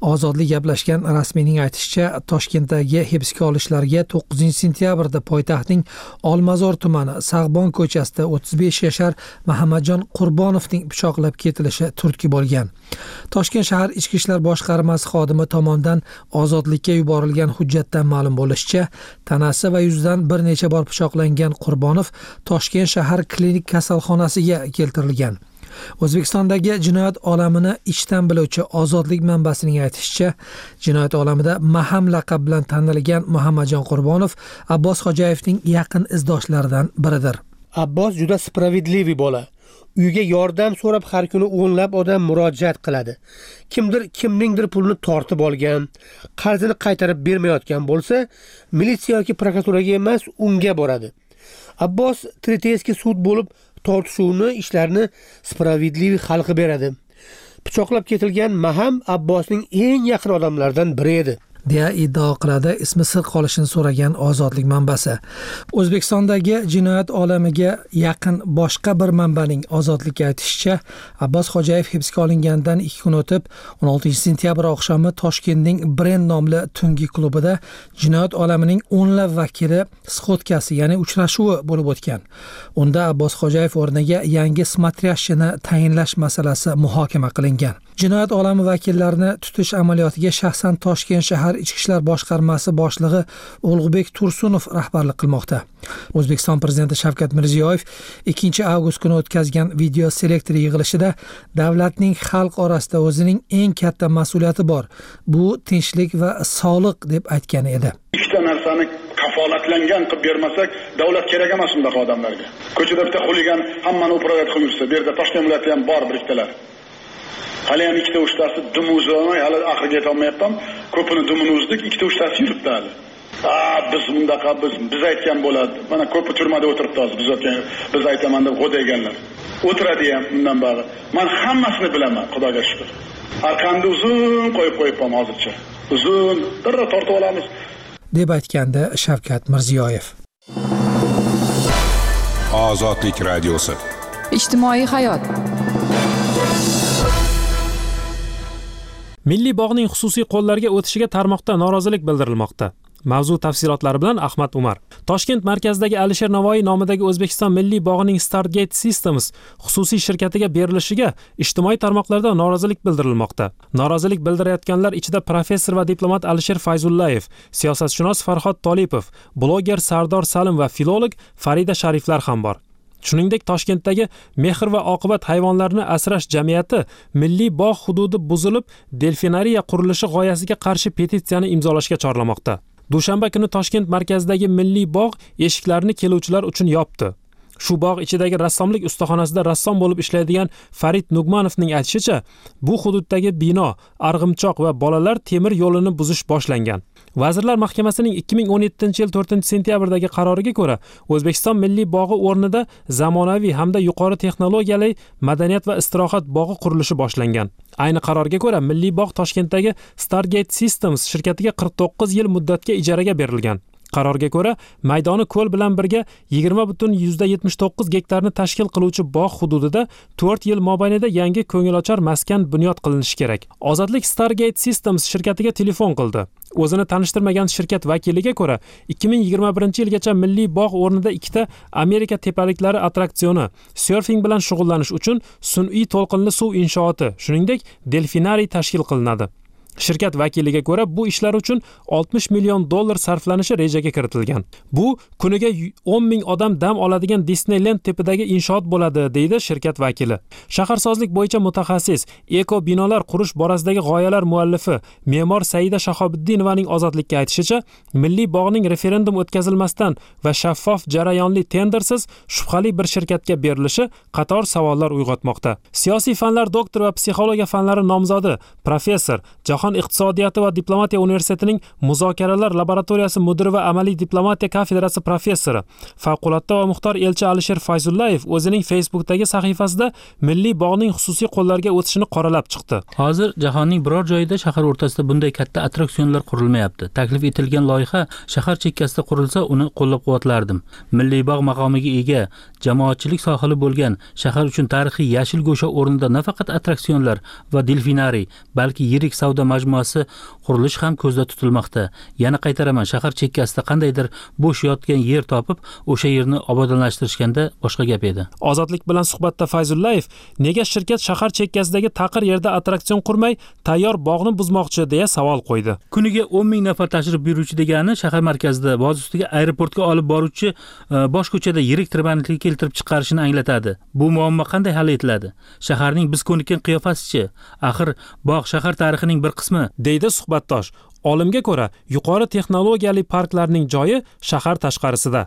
Ozodlik gaplashgan rasmiyning aytishicha, Toshkentdagi hibsga olishlarga to'qqizinchi sentyabrda poytaxtning Olmazor tumani Sag'bon ko'chasida o'ttiz besh yashar Muhammadjon Qurbonovning pichoqlab ketilishi turtki bo'lgan. Toshkent shahar Ichki ishlar boshqarmasi xodimi tomonidan ozodlikka yuborilgan hujjatdan ma'lum bo'lishicha, tanasi va yuzidan bir necha bor pichoqlangan Qurbonov Toshkent shahar klinik kasalxonasiga keltirilgan. O'zbekistondagi jinoyat olamini ichdan biluvchi Ozodlik manbasining aytishicha, jinoyat olamida Maham laqab bilan tanilgan Muhammadjon Qurbonov Abbos Xojayevning yaqin izdoshlaridan biridir. Abbos juda spravedliviy bola. Uyga yordam so'rab har kuni o'nlab odam murojaat qiladi. Kimdir kimningdir pulini tortib olgan, qarzini qaytarib bermayotgan bo'lsa, militsiya yoki prokuraturaga emas, unga boradi. Abbos Treteyskiy sud bo'lib tortishuvni ishlarni spravedliviy hal qilib beradi. Pichoqlab ketilgan Maham Abbosning eng yaqin odamlaridan biri edi, deya iddao qiladi ismi sir qolishini so'ragan Ozodlik manbasi. O'zbekistondagi jinoyat olamiga yaqin boshqa bir manbaning Ozodlikka aytishicha, Abbos Xo'jayev hibsga olingandan ikki kun o'tib, o'n oltinchi sentyabr oqshomi Toshkentning Brend nomli tungi klubida jinoyat olamining o'nlab vakili sxotkasi, ya'ni uchrashuvi bo'lib o'tgan. Unda Abbos Xo'jayev o'rniga yangi smatrashchini tayinlash masalasi muhokama qilingan. Jinoyat olami vakillarini tutish amaliyotiga shaxsan Toshkent shahar Ichki ishlar boshqarmasi boshlig'i Ulug'bek Tursunov rahbarlik qilmoqda. O'zbekiston prezidenti Shavkat Mirziyoyev ikkinchi avgust kuni o'tkazgan video selektor yig'ilishida davlatning xalq orasida o'zining eng katta mas'uliyati bor. Bu tinchlik va sog'liq deb aytgan edi. Ikkita narsani kafolatlangan qilib bermasak, davlat kerak emas bunday odamlarga. Ko'chada bitta xuligan hammani uprovat qilib yursa, bu yerda Toshkent viloyatida ham bor bir ikkitalar. Hali ham ikkita uchtasi dumuzamay, hali oxiriga yeta olmayapman. Ko'pini dumini uzdik, ikkita uchtasi yuribdi hali. Ah, biz bundaqa biz biz aytgan bo'ladi. Mana ko'pi turmada o'tiribdi hozir. Biz o'tgan biz aytaman deb g'o'daganlar. O'tiradi ham bundan bari. Men hammasini bilaman, Xudoga shukr. Arqamda uzun qo'yib qo'yibman hozircha. Uzun darra tortib olamiz, deb aytganda Shavkat Mirziyoyev. Ozodlik radiosi. Ijtimoiy hayot. Milliy bog'ning xususiy qo'llarga o'tishiga tarmoqda norozilik bildirilmoqda. Mavzu tafsilotlari bilan Ahmad Umar. Toshkent markazidagi Alisher Navoiy nomidagi O'zbekiston Milliy bog'ining Stargate Systems xususiy shirkatiga berilishiga ijtimoiy tarmoqlarda norozilik bildirilmoqda. Norozilik bildirayotganlar ichida professor va diplomat Alisher Fayzullayev, siyosatshunos Farhod Tolipov, bloger Sardor Salim va filolog Farida Shariflar ham bor. Shuningdek, Toshkentdagi Mehr va oqibat hayvonlarni asrash jamiyati milliy bog' hududi buzilib, delfinariya qurilishi g'oyasiga qarshi petitsiyani imzolashga chorlamoqda. Dushanba kuni Toshkent markazidagi milliy bog' eshiklarini keluvchilar uchun yopdi. Shu bog' ichidagi rassomlik ustaxonasida rassom bo'lib ishlaydigan Farid Nugmanovning aytishicha, bu hududdagi bino, arg'imchoq va bolalar temir yo'lini buzish boshlangan. Vazirlar Mahkamasining ikki ming o'n yettinchi yil to'rtinchi sentyabrdagi qaroriga ko'ra, O'zbekiston Milliy bog'i o'rnida zamonaviy hamda yuqori texnologiyali madaniyat va istirohat bog'i qurilishi boshlangan. Ayni qarorga ko'ra, Milliy bog' Toshkentdagi Stargate Systems shirkatiga qirq to'qqiz yil muddatga ijaraga berilgan. Qarorga ko'ra, maydoni ko'l bilan birga yigirma butun yuzda yetmish to'qqiz gektarni tashkil qiluvchi bog' hududida to'rt yil mobaynida yangi ko'ngilochar maskan bunyod qilinishi kerak. Ozodlik Stargate Systems shirkatiga telefon qildi. O'zini tanishtirmagan shirkat vakiliga ko'ra, ikki ming yigirma birinchi yilgacha milliy bog' o'rnida ikkita Amerika tepaliklari attraksioni, surfing bilan shug'ullanish uchun sun'iy to'lqinli suv inshooti, shuningdek, delfinariy tashkil qilinadi. Shirkat vakiliga ko'ra, bu ishlar uchun oltmish million dollar sarflanishi rejaga kiritilgan. Bu kuniga o'n ming odam dam oladigan Disneyland tipidagi inshoot bo'ladi, deydi shirkat vakili. Shaharsozlik bo'yicha mutaxassis, eko binolar qurish borasidagi g'oyalar muallifi, me'mor Saida Shahobiddinovaning Ozodlikka aytishicha, milliy bog'ning referendum o'tkazilmasdan va shaffof jarayonli tendersiz shubhali bir shirkatga berilishi qator savollar uyg'otmoqda. Siyosiy fanlar doktori va psixologiya fanlari nomzodi, professor, Jahon iqtisodiyoti va diplomatiya universitetining muzokaralar laboratoriyasi mudiri va amaliy diplomatiya kafedrasi professori, favqulodda va muxtor elchi Alisher Fayzullayev o'zining Facebookdagi sahifasida milliy bog'ning xususiy qo'llarga o'tishini qoralab chiqdi. Hozir jahonning biror joyida shahar o'rtasida bunday katta attraksionlar qurilmayapti. Taklif etilgan loyiha shahar chekkasida qurilsa, uni qo'llab-quvvatlardim. Milliy bog' maqomiga ega, jamoatchilik sohili bo'lgan shahar uchun tarixiy yashil go'sha o'rnida nafaqat attraksionlar va delfinariy, balki yirik savdo majmuasi qurilishi ham ko'zda tutilmoqda. Yana qaytaraman, shahar chekkasida qandaydir bo'sh yotgan yer topib, o'sha yerni obodonlashtirishganda boshqa gap edi. Ozodlik bilan suhbatda Fayzullayev nega shirkat shahar chekkasidagi taqir yerda attraksion qurmay, tayyor bog'ni buzmoqchi deya savol qo'ydi. Kuniga o'n ming nafar tashrif buyuruvchi degani shahar markazida boz ustiga aeroportga olib boruvchi bosh ko'chada yirik tirbandlikka keltirib chiqarishini anglatadi. Bu muammo qanday hal etiladi? Shaharning biz ko'nikkan qiyofasi-chi? Axir bog' shahar tarixining bir qismi, deydi suhbatdosh. Olimga ko'ra, yuqori texnologiyali parklarning joyi shahar tashqarisida.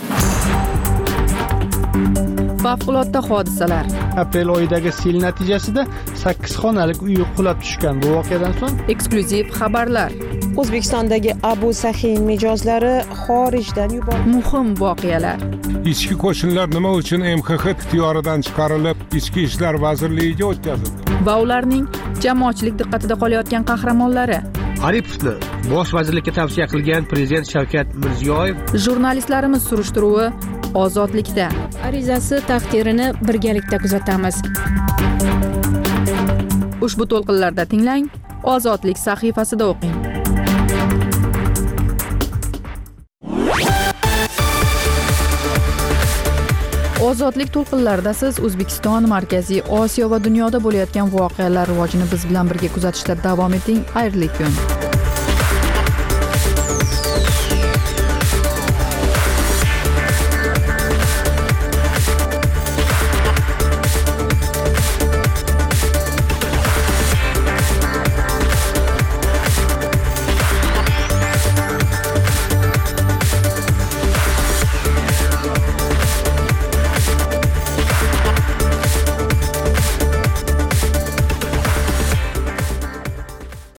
Favqulodda hodisalar. Aprel oyidagi sel natijasida sakkiz xonalik uy qulab tushgan. Bu voqeadan so'ng eksklyuziv xabarlar. O'zbekistondagi Abu Sahiy mijozlari xorijdan yuborildi. Muhim voqealar. Ichki qo'shinlar nima uchun M X X ixtiyoridan chiqarilib, Ichki ishlar vazirligiga o'tkazildi? Va ularning jamoatchilik diqqatida qolayotgan qahramonlari. Aripovni bosh vazirlikka tavsiya qilgan prezident Shavkat Mirziyoyev. Jurnalistlarimiz surishtiruvi ozodlikda. Arizasi taqdirini birgalikda kuzatamiz. Ushbu to'lqinlarda tinglang, Ozodlik sahifasida o'qing. Ozodlik to'lqinlarida siz O'zbekiston, Markaziy Osiyo va dunyoda bo'layotgan voqealar rivojini biz bilan birga kuzatishda davom eting. Xayrli kun.